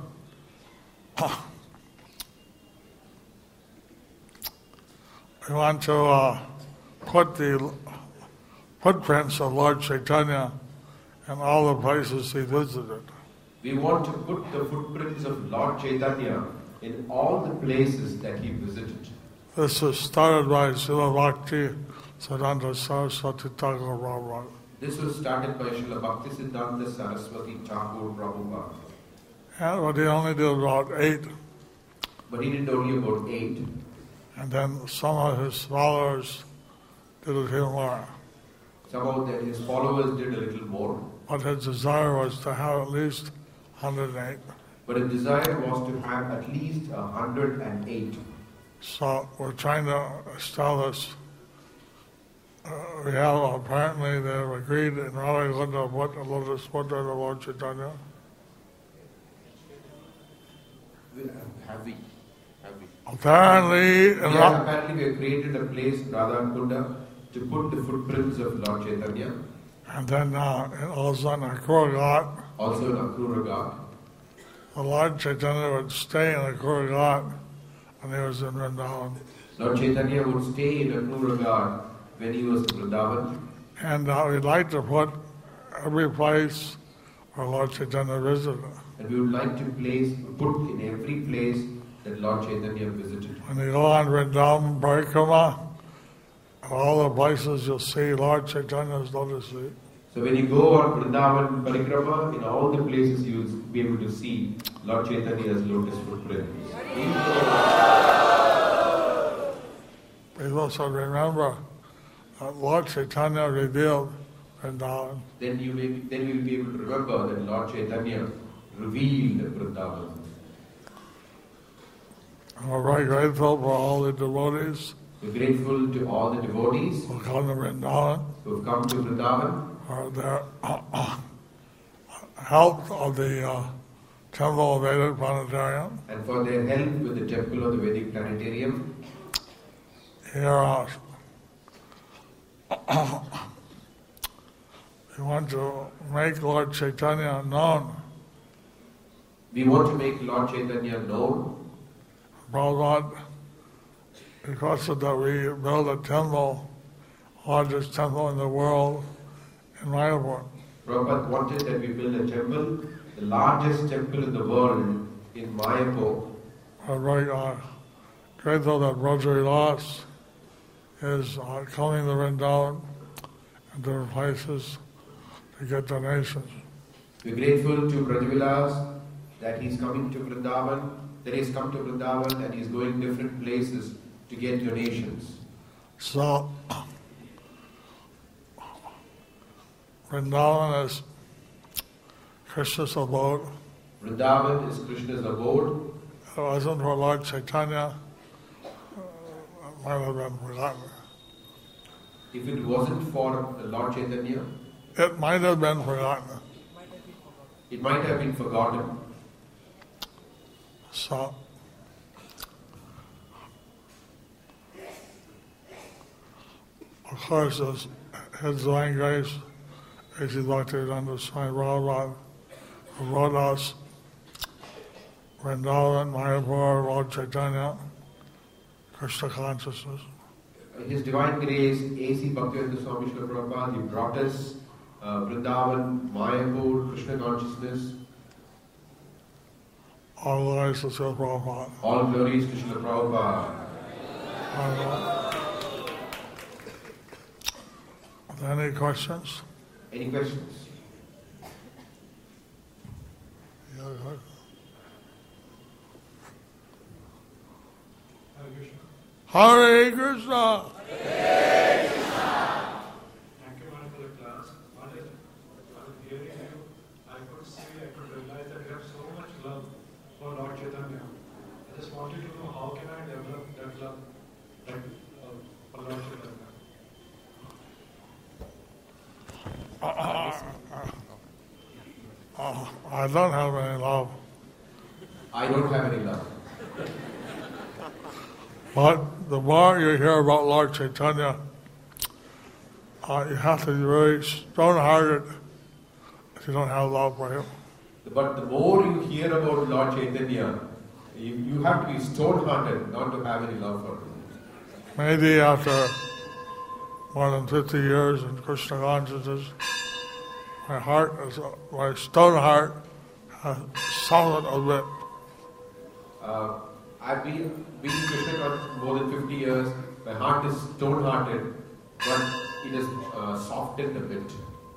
we want to uh, put the footprints of Lord Chaitanya in all the places he visited. We want to put the footprints of Lord Chaitanya in all the places that he visited. This was started by Srila Bhakti Siddhanta Saraswati Thakur Prabhupada. This was started by Srila Bhakti Siddhanta Saraswati Thakur Prabhupada. And but he only did about eight. But he did only about eight. And then some of his followers did a few more. Somehow that his followers did a little more. But his desire was to have at least one hundred eight. But his desire was to have at least one hundred eight. So we're trying to establish. Uh, we have apparently they have agreed in Radhakunda what the lotus foot of the Lord Chaitanya. Have we? Have we? Apparently, in Yes, Ra- apparently we have created a place, Radhakunda, to put the footprints of Lord Chaitanya. and then uh, in also in Akrura Ghat, Also in Akrura Ghat. the Lord Chaitanya would stay in Akrura Ghat when he was in Vrindavan. Lord Chaitanya would stay in Akrura Ghat when he was in Vrindavan. And uh, we'd like to put every place where Lord Chaitanya visited. And we would like to place, put in every place that Lord Chaitanya visited. When you go on Vrindavan Parikrama, all the places you'll see Lord Chaitanya's lotus feet. So when you go on Vrindavan Parikrama, in all the places you will be able to see Lord Chaitanya's lotus footprints. People should remember that Lord Chaitanya revealed Vrindavan. Then you may be, then we will be able to remember that Lord Chaitanya revealed Vrindavan. We're very grateful for all the devotees We're grateful to all the devotees who come to Vrindavan who have come to Vrindavan for their uh, uh, help of the uh, Temple of Vedic Planetarium. and for their help with the temple of the Vedic Planetarium. Here, uh, we want to make Lord Chaitanya known. We want to make Lord Chaitanya known. Prabhupada requested that we build a temple, largest temple in the world, in Mayapur. Prabhupada wanted that we build a temple, the largest temple in the world in Mayapur. We're very uh, grateful that Rotary Loss is uh, coming to Vrindavan and different places to get donations. We're grateful to Brajavilas that he's coming to Vrindavan, that he's come to Vrindavan and he's going different places to get donations. So, Vrindavan is Krishna's abode. Vrindavan is Krishna's abode. If it wasn't for Lord Chaitanya, uh, it might have been forgotten. If it wasn't for Lord Chaitanya, It might have been forgotten. it might have been forgotten. So, of course, his, his divine grace is elected under Swami Prabhupada, who wrote us Vrindavan, Mayapur, Lord Chaitanya, Krishna consciousness. His Divine Grace, A C Bhaktivedanta Swami Srila Prabhupada, he brought us uh, Vrindavan, Mayapur, Krishna consciousness. All glories to Srila Prabhupada. All glories to Srila Prabhupada. Are there any questions? Any questions? Yeah, go ahead. Hare Krishna. Thank you, man, for the class. One is, while hearing you, I could see, I could realize that you have so much love for Lord Chaitanya. I just wanted to know how can I develop that love that, uh, for Lord Chaitanya. Uh, I don't have any love, I don't have any love. but the more you hear about Lord Chaitanya, uh, you have to be very stone-hearted if you don't have love for him. But the more you hear about Lord Chaitanya, you, you have to be stone-hearted not to have any love for him. Maybe after more than fifty years in Krishna consciousness, my heart is, my stone heart has softened a bit. Uh, I've been, been in Krishna consciousness more than fifty years. My heart is stone-hearted, but it has uh, softened a bit.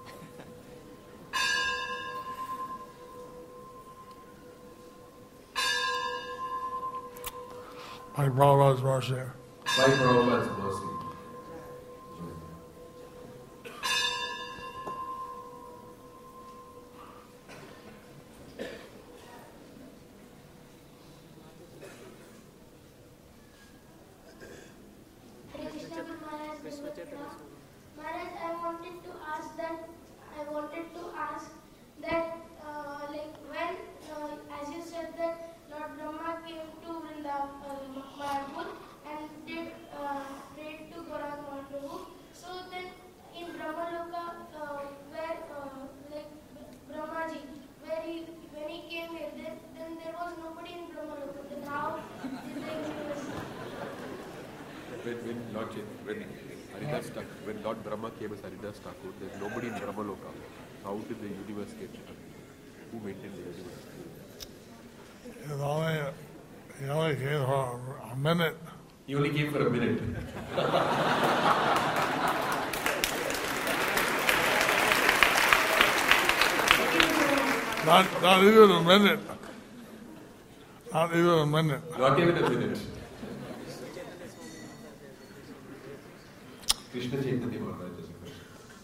By Prabhupada's mercy. By Prabhupada's mercy. Krishna Maharaj, Maharaj, I wanted to ask that, I wanted to ask that, uh, like when, uh, as you said that Lord Brahma came to Vrindavan, uh, Mayapur and did uh, prayed to Gauranga Mahaprabhu. So then in Brahmaloka, uh, where uh, like Brahmaji, where he, when he came here, then, then there was nobody in Brahmaloka. Then how did they universe? When, when Lord Chaitanya, when Haridas Thakur, when Lord Brahma came as Haridas Thakur, there's nobody in Brahmaloka. How did the universe get started? Who maintained the universe? It only, he only came for a minute. He only came for a minute. Not, not even a minute. Not even a minute. Not even a minute. Krishna Chaitanya Maharaj is a question.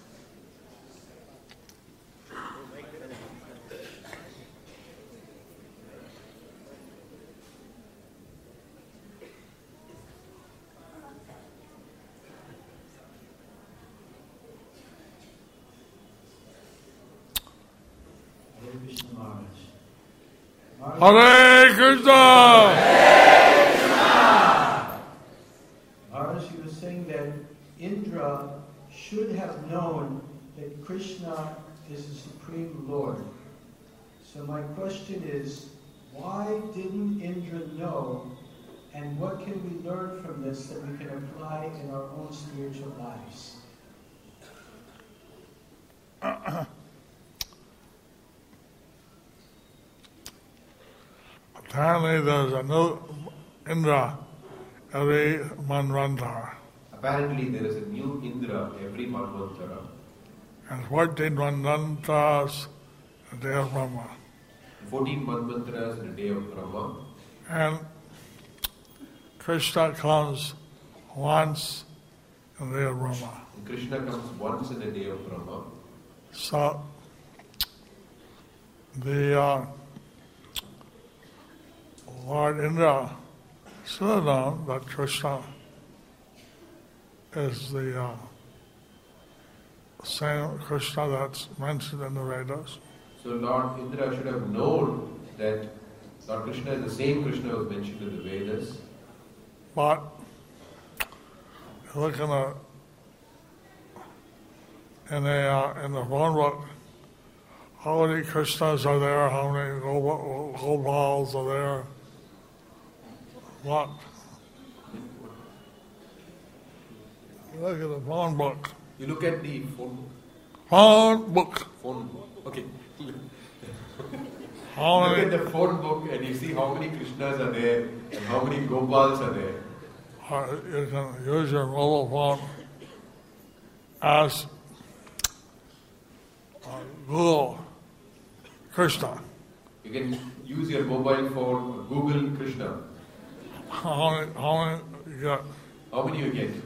Hare Krishna Maharaj. Maharaj, Hare Krishna! Maharaj, you were saying that Indra should have known that Krishna is the Supreme Lord. So my question is, why didn't Indra know, and what can we learn from this that we can apply in our own spiritual lives? Apparently there's a new Indra every Manvantara. Apparently there is a new Indra every Manvantara. And fourteen Manvantaras a day of Brahma. fourteen Manvantaras in a day of Brahma. And Krishna comes once in the day of Brahma. And Krishna comes once in a day of Brahma. So the uh, Lord Indra should have known that Krishna is the uh, same Krishna that's mentioned in the Vedas. So Lord Indra should have known that Lord Krishna is the same Krishna who was mentioned in the Vedas. But look in the in the uh, in the phone book, how many Krishnas are there? How many Gop- Gopals are there? What? Look at the phone book. You look at the phone, Phone book. phone book. Okay. How Look at many? the phone book and you see how many Krishnas are there and how many Gopals are there. Uh, you can use your mobile phone as uh, Google Krishna. You can use your mobile phone, Google Krishna. How many? How many you got? How many you get?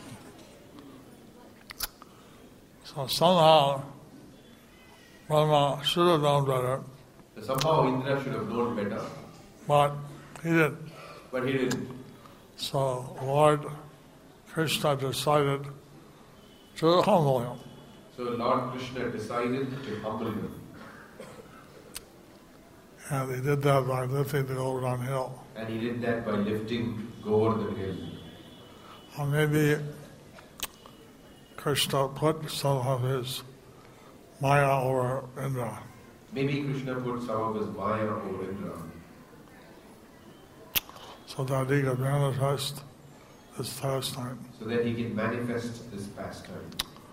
So somehow, Brahma should have known better, Somehow Indra should have known better, but he didn't. but he didn't. So Lord Krishna decided to humble him. So Lord Krishna decided to humble him. And he did that by lifting the Govardhan hill. And he did that by lifting Govardhan hill. Or maybe Krishna put some of his Maya over Indra. Maybe Krishna put some of his Maya over Indra So that he could manifest this pastime. so that he can manifest this pastime.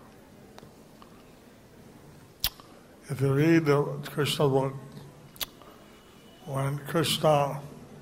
If you read the Krishna book, when Krishna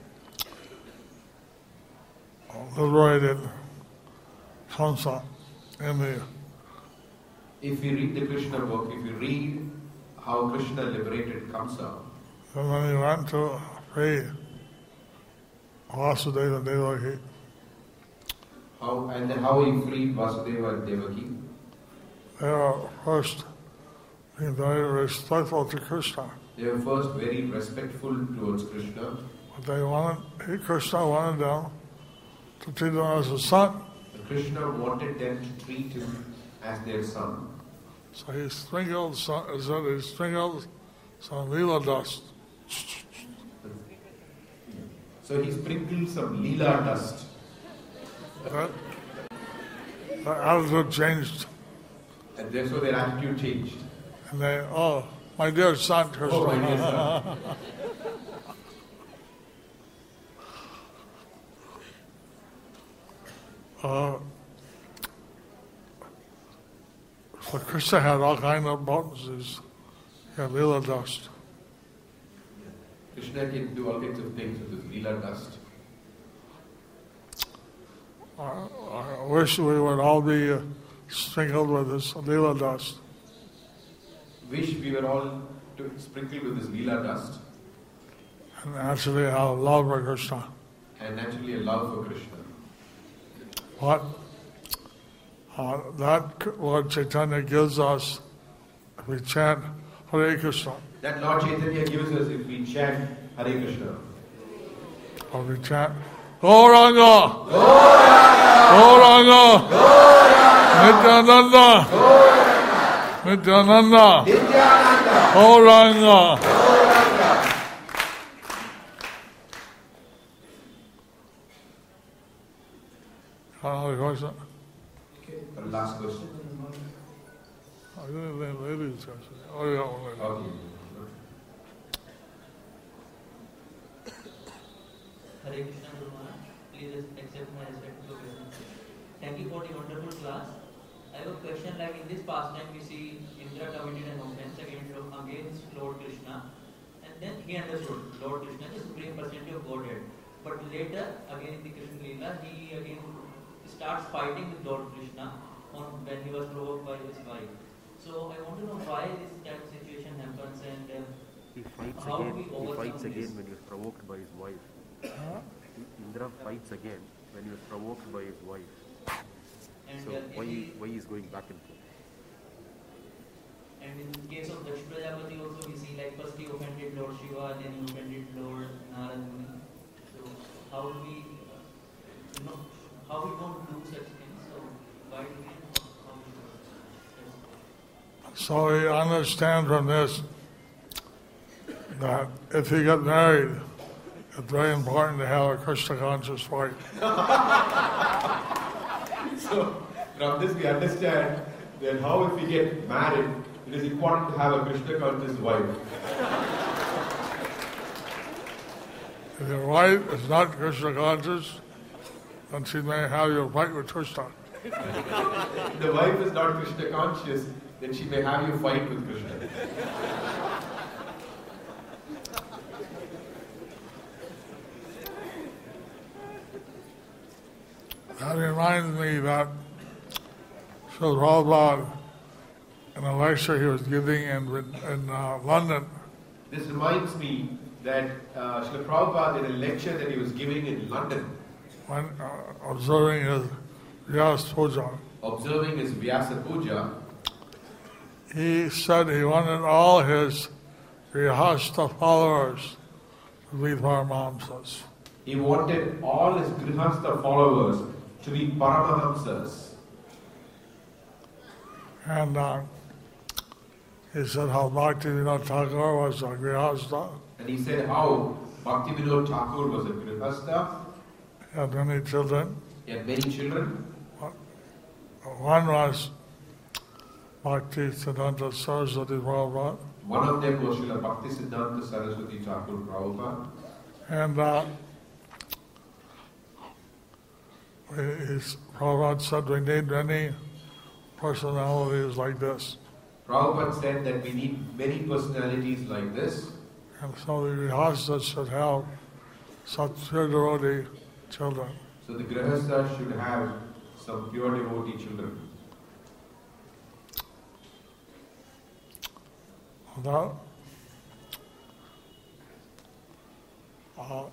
liberated Kamsa in the If you read the Krishna book, if you read how Krishna liberated Kamsa, and when he went to free Vasudeva and Devaki, how and how he freed Vasudeva and Devaki, they were first being very respectful to Krishna. they were first very respectful towards Krishna. But they wanted, he, Krishna wanted them to treat them as a son. But Krishna wanted them to treat him as their son. So he sprinkled some, he said he sprinkled some Leela dust. So he sprinkled some Leela dust. That, the attitude changed. And therefore their attitude changed. And they, oh, my dear son, Krishna. Oh, my dear son. uh, so Krishna had all kind of potencies. Yeah, Leela dust. Krishna can do all kinds of things with his lila dust. I, I wish we would all be uh, sprinkled with this Leela dust. Wish we were all to sprinkled with this lila dust And actually have love for Krishna. and naturally a love for Krishna. What uh, that Lord Chaitanya gives us if we chant Hare Krishna, That Lord Chaitanya gives us if we chant Hare Krishna. or we chant Gauranga, Gauranga, Nityananda, Nityananda, Gauranga. Another question? Okay, our last question. I didn't think ladies question. Oh, yeah, one lady. Okay. Hare Krishna Guru Maharaj, please accept my respectful question. Thank you for the wonderful class. I have a question like in this pastime we see Indra committed an offense against, against Lord Krishna, and then he understood Lord Krishna is the supreme personality of Godhead. But later, again in the Krishna Leela, he again starts fighting with Lord Krishna on when he was provoked by his wife. So I want to know why this type of situation happens and uh, He fights how again. we He overcome fights this. again when he was provoked by his wife. Indra fights again when he was provoked by his wife. And, So uh, why he- why he is going back and forth? And in the case of Daksha Prajapati also we see like first he offended Lord Shiva, then he offended Lord Narad Muni. So how do we, uh, know, how we don't do such things? So why do we, how we do it? So we understand from this that if you get married, it's very important to have a Krishna conscious wife. So, from this we understand that how if we get married, it is important to have a Krishna conscious wife. If your wife is not Krishna conscious, then she may have you fight with Krishna. If the wife is not Krishna conscious, then she may have you fight with Krishna. That reminds me that Srila Prabhupada, in a lecture he was giving in, in uh, London, This reminds me that uh, Srila Prabhupada in a lecture that he was giving in London, when uh, observing his Vyas Puja, observing his Vyasa Puja, he said he wanted all his Grihastha followers to be Paramahamsas. he wanted all his Grihastha followers to be Paramahamsas. And uh, he said how Bhaktivinoda Thakur was a Grihastha, And he said how Bhaktivinoda Thakur was a Grihastha, he had many children. he had many children. One was Bhakti Siddhanta Saraswati Prabhupada, One of them was Srila Bhaktisiddhanta Saraswati Thakur Prabhupada. and uh, his, Prabhupada said we need many personalities like this. Prabhupada said that we need many personalities like this. And so the Grihasthas should have such pure devotee children. So the Grihastha should have some pure devotee children. That, uh,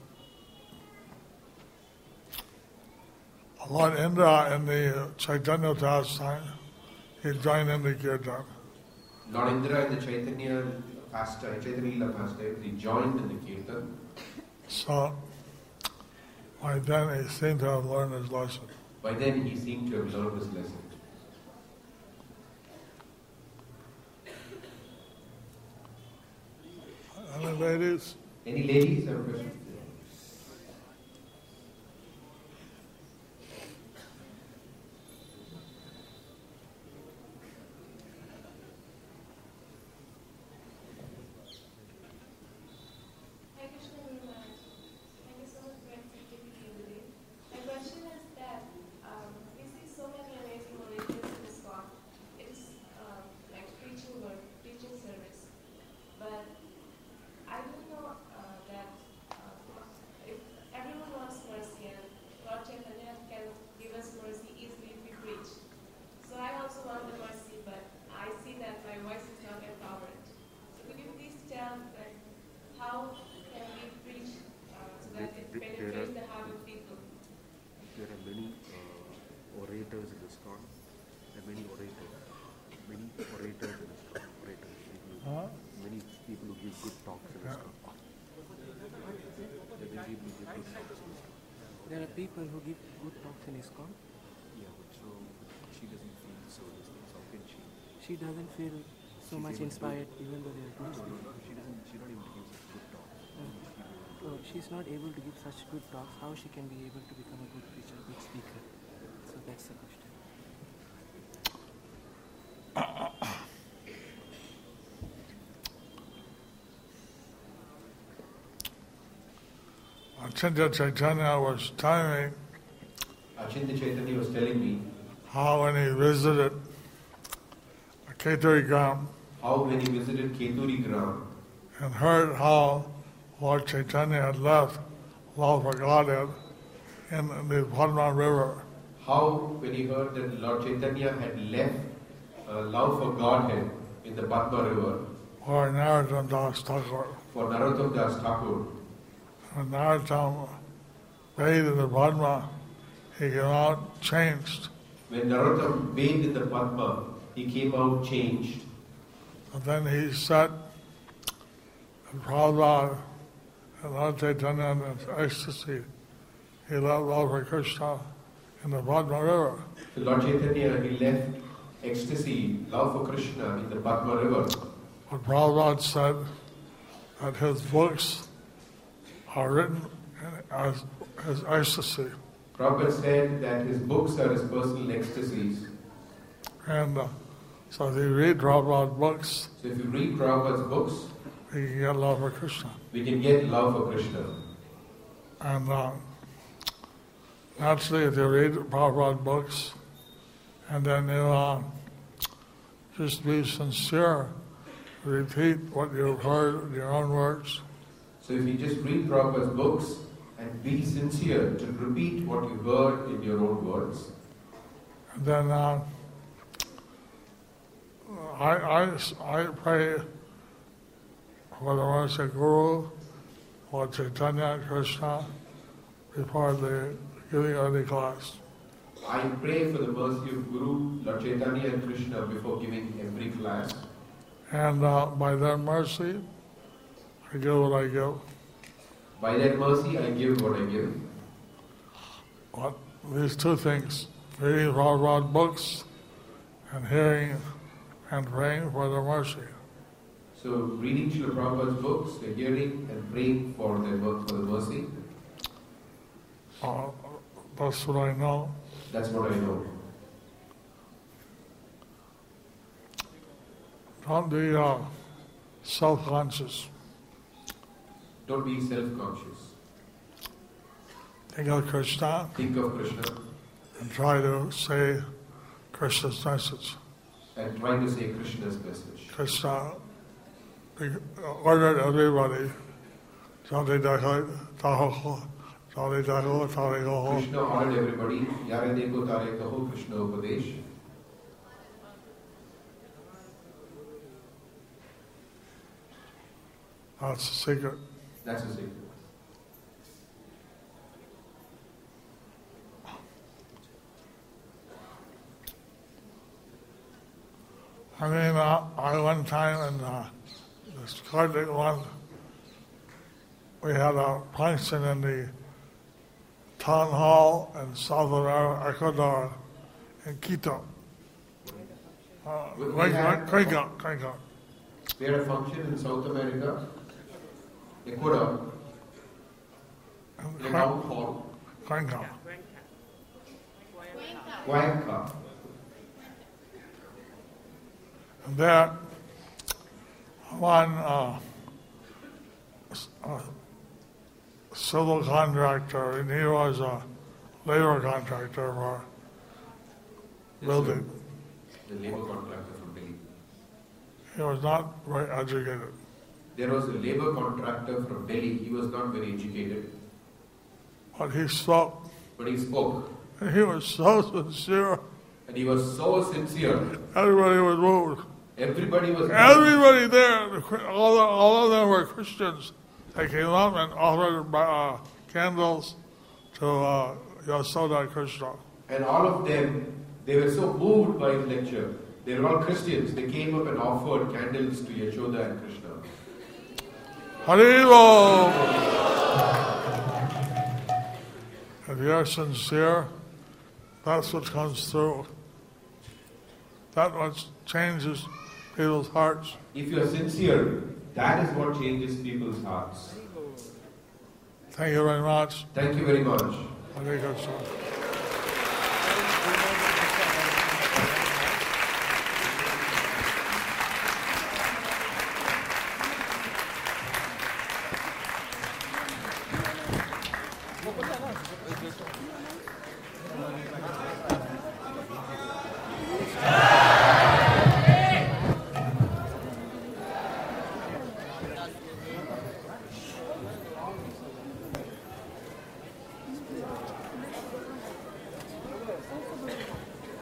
Lord Indra in the Chaitanya Das time, he joined in the Kirtan. Lord Indra in the Chaitanya pastime, Chaitanya Leela pastime, he joined in the Kirtan. So by then he seemed to have learned his lesson. By then he seemed to have learned his lesson. Any ladies? Any ladies have a question? Hi Krishna Guru Maharaj. Thank you so much for accepting me today. My question is that um, we see so many amazing religions in ISKCON. It's um, like preaching work, teaching service. orators in ISKCON. There are many orators. Many orators in ISKCON. Orators. People, Huh? many people who give good talks in ISKCON. There are many people who give good talks in ISKCon. There are people who give good talks in ISKCON. Yeah, but so she doesn't feel so this thing. So how can she? She doesn't feel so She's much able to inspired even though they are No, good. no, no, she doesn't. She's not able to give such good talks. So she's not able to give such good talks. How she can be able to become a good preacher, good speaker? So that's the question. Achintya Chaitanya was telling me Achintya Chaitanya was telling me how when he visited Keturi Gram how when he visited Keturi Gram and heard how Lord Chaitanya had left love for Godhead in the Padma River, how when he heard that Lord Chaitanya had left uh, love for Godhead in the Padma River for Narottam Das Thakur. for Narottam Das Thakur. When Narottam bathed in the Padma, he came out changed. When Narottam bathed in the Padma, he came out changed. And then he said, and Prabhupada and Lord Chaitanya in his ecstasy, he left love for Krishna in the Padma River. So Lord Chaitanya, he left ecstasy, love for Krishna in the Padma River. But Prabhupada said that his books are written as his ecstasy. Prabhupada said that his books are his personal ecstasies. And uh, so if you read Prabhupada's books, So if you read Prabhupada's books, you can get love for Krishna. we can get love for Krishna. And uh, naturally, if you read Prabhupada's books, and then you uh, just be sincere, repeat what you've heard in your own words, So if you just read Prabhupada's books and be sincere to repeat what you heard in your own words, and then uh, I, I, I pray for the mercy of Guru, for Chaitanya and Krishna, before the giving of the class. I pray for the mercy of Guru, Lord Chaitanya and Krishna before giving every class. And uh, by their mercy, I give what I give. By their mercy, I give what I give. But these two things, reading Prabhupada's books and hearing and praying for their mercy. So reading Srila Prabhupada's books, the hearing and praying for the, for the mercy, Uh, that's what I know. that's what I know. Don't be uh, self-conscious. Don't be self-conscious. Think of Krishna Think of Krishna and try to say Krishna's message. and try to say Krishna's message. Krishna ordered everybody, Jale Daho, Taho, Jale Daho, Tare Goho. Krishna ordered everybody, Yare Deko Tare Kaho Krishna Upadesh. That's the secret. That's the secret. I mean, uh, I one time in uh, this Kartik one, we had a function in the town hall in southern Ecuador in Quito. Uh, We- we Cuenca, had- Cuenca, Cuenca. We had a function in South America, Ecuador, in a town hall, Cuenca. Cuenca. And there, one uh, s- uh, civil contractor, and he was a labor contractor for building. The labor contractor from Delhi. He was not very educated. There was a labor contractor from Delhi. He was not very educated, But he spoke, but he spoke. and he was so sincere. And he was so sincere. Everybody was moved. Everybody was Everybody there, the Chri- all, the, all of them were Christians. They came up and offered uh, candles to uh, Yasoda Krishna. And all of them, they were so moved by his lecture. They were all Christians. They came up and offered candles to Yashoda and Krishna. Haribo! If you're sincere, that's what comes through. That what changes people's hearts. If you are sincere, that is what changes people's hearts. Thank you very much. Thank you very much. Hare Krishna.